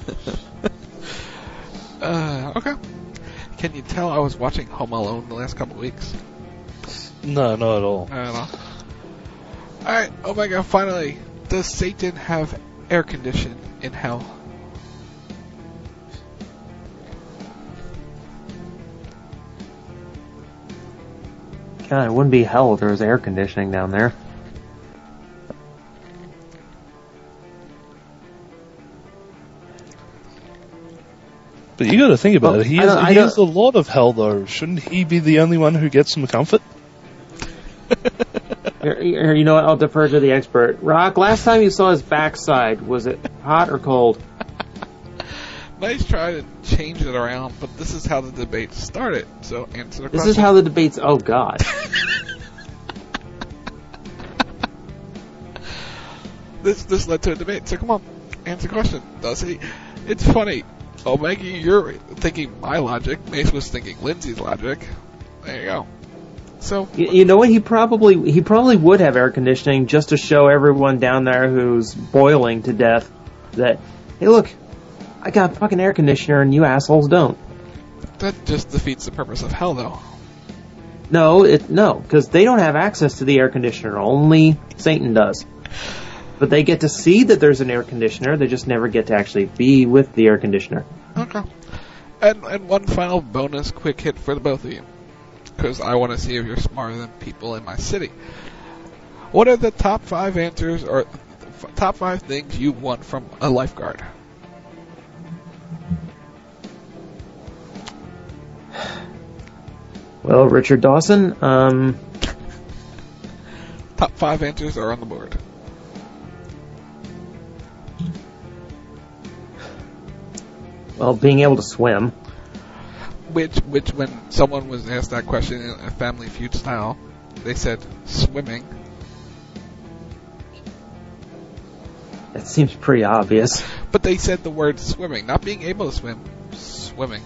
uh, okay. Can you tell I was watching Home Alone the last couple of weeks? No, not at all. I don't know. Alright, oh my god, finally. Does Satan have air conditioning in hell? God, it wouldn't be hell if there was air conditioning down there. But you got to think about well, it. He I has, don't, I he has a don't... lot of hell, though. Shouldn't he be the only one who gets some comfort? Here, here, you know what? I'll defer to the expert. Rock, last time you saw his backside, was it hot or cold? Nice try to change it around, but this is how the debate started. So answer the this question. This is how the debate's... Oh, God. this this led to a debate. So come on, answer the question. Does he? It's funny. Oh, Maggie, you're thinking my logic. Mace was thinking Lindsay's logic. There you go. So you, you know what? He probably he probably would have air conditioning just to show everyone down there who's boiling to death that, hey, look, I got a fucking air conditioner and you assholes don't. That just defeats the purpose of hell, though. No, it no, because they don't have access to the air conditioner. Only Satan does. but they get to see that there's an air conditioner. They just never get to actually be with the air conditioner. Okay. And and one final bonus quick hit for the both of you, because I want to see if you're smarter than people in my city. What are the top five answers or f- top five things you want from a lifeguard? Well, Richard Dawson, um... top five answers are on the board. Well, being able to swim. Which, which, when someone was asked that question in a Family Feud style, they said swimming. That seems pretty obvious. But they said the word swimming, not being able to swim. Swimming.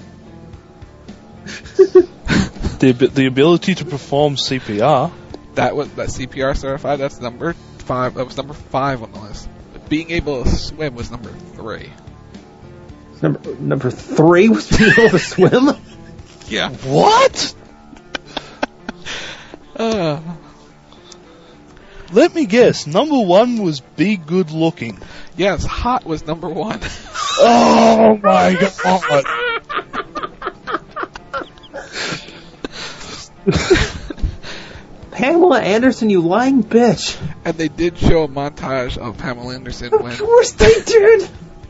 the the ability to perform C P R. That was that C P R certified. That's number five. That was number five on the list. But being able to swim was number three. Number number three was being able to swim? Yeah. What? uh. Let me guess. Number one was be good looking. Yes, hot was number one. Oh my god. Pamela Anderson, you lying bitch. And they did show a montage of Pamela Anderson of when... Of course they did!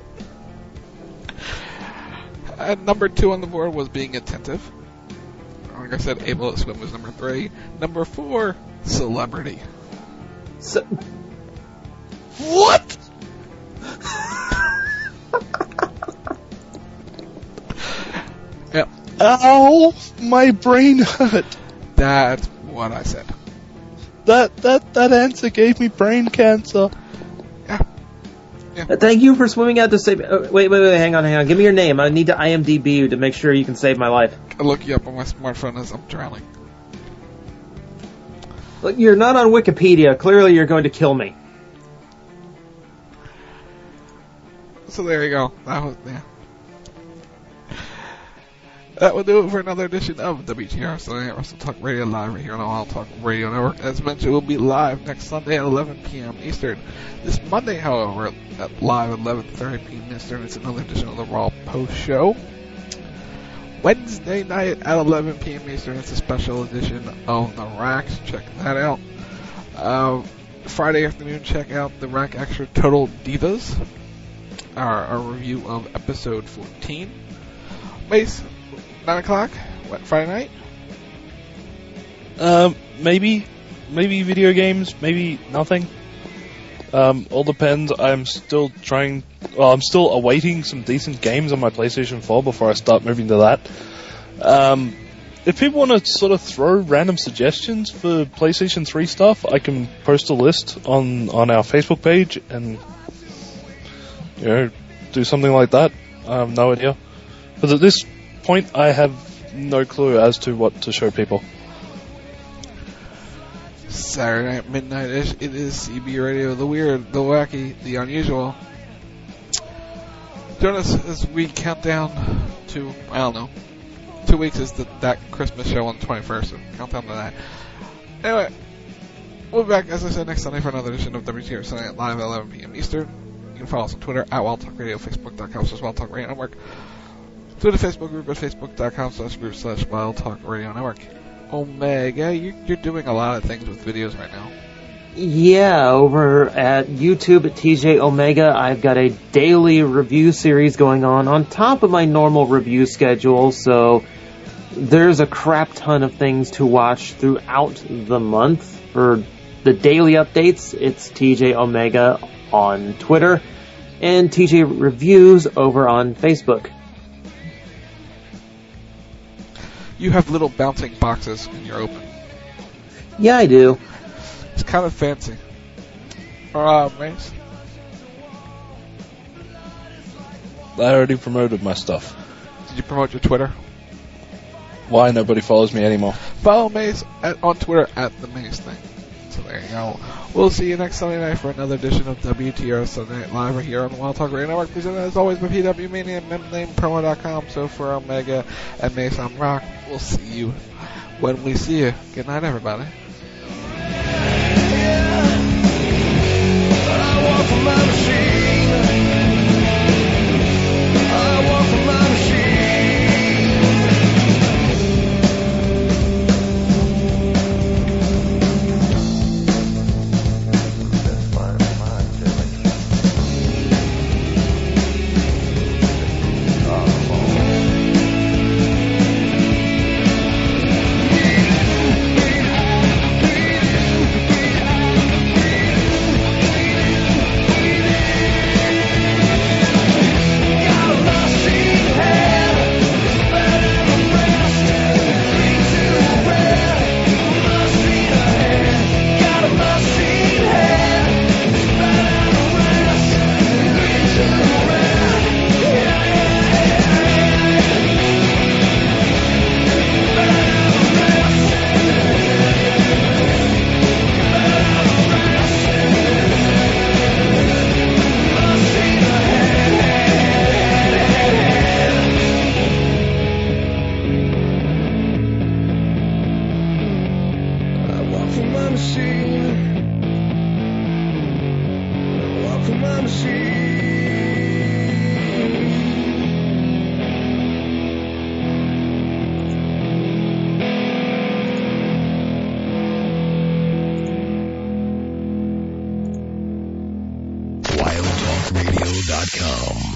And number two on the board was being attentive. Like I said, able to swim was number three. Number four, celebrity. So... What? Yep. Ow! My brain hurt. That's what I said. That that that answer gave me brain cancer. Yeah. Yeah. Uh, thank you for swimming out to save. Uh, wait, wait, wait, hang on, hang on. Give me your name. I need to I M D B you to make sure you can save my life. I'll look you up on my smartphone as I'm drowning. Look, you're not on Wikipedia. Clearly, you're going to kill me. So there you go. That was yeah. That will do it for another edition of W T R Sunday Night Wrestle Talk Radio live right here on the Wild Talk Radio Network. As mentioned, we'll be live next Sunday at eleven p.m. Eastern. This Monday, however, at live at eleven thirty p.m. Eastern, it's another edition of the Raw Post Show. Wednesday night at eleven p.m. Eastern, it's a special edition of the Racks. Check that out. Uh, Friday afternoon, check out the Rack Extra Total Divas, our, our review of episode fourteen. Mace, nine o'clock? What, Friday night? Um, maybe, maybe video games, maybe nothing. Um, all depends. I'm still trying. Well, I'm still awaiting some decent games on my PlayStation four before I start moving to that. Um, if people want to sort of throw random suggestions for PlayStation three stuff, I can post a list on on our Facebook page and you know do something like that. I have no idea. But at this point, I have no clue as to what to show people. Saturday night, midnight-ish, it is C B Radio, the weird, the wacky, the unusual. Join us as we count down to, I don't know, two weeks is the, that Christmas show on the twenty-first, so count down to that. Anyway, we'll be back, as I said, next Sunday for another edition of W T R Sunday Night Live at eleven p.m. Eastern. You can follow us on Twitter, at Wild Talk Radio, Facebook dot com slash Wild Talk Radio Network. Twitter, Facebook group at Facebook dot com slash group slash Wild Talk Radio Network. Omega, you're, you're doing a lot of things with videos right now. Yeah, over at YouTube at T J Omega, I've got a daily review series going on on top of my normal review schedule, so there's a crap ton of things to watch throughout the month. For the daily updates, it's T J Omega on Twitter and T J Reviews over on Facebook. You have little bouncing boxes when you're open. Yeah, I do. It's kind of fancy. Uh, Mace? I already promoted my stuff. Did you promote your Twitter? Why nobody follows me anymore? Follow Mace at, on Twitter at the Mace Thing. So there you go. We'll see you next Sunday night for another edition of W T R Sunday Night Live right here on the Wild Talk Radio Network. Presented as always by P W Mania and mem name promo dot com. So for Omega and Mace, I'm Rock. We'll see you when we see you. Good night, everybody. Yeah. walk for my machine. I walk for my machine. wild talk radio dot com.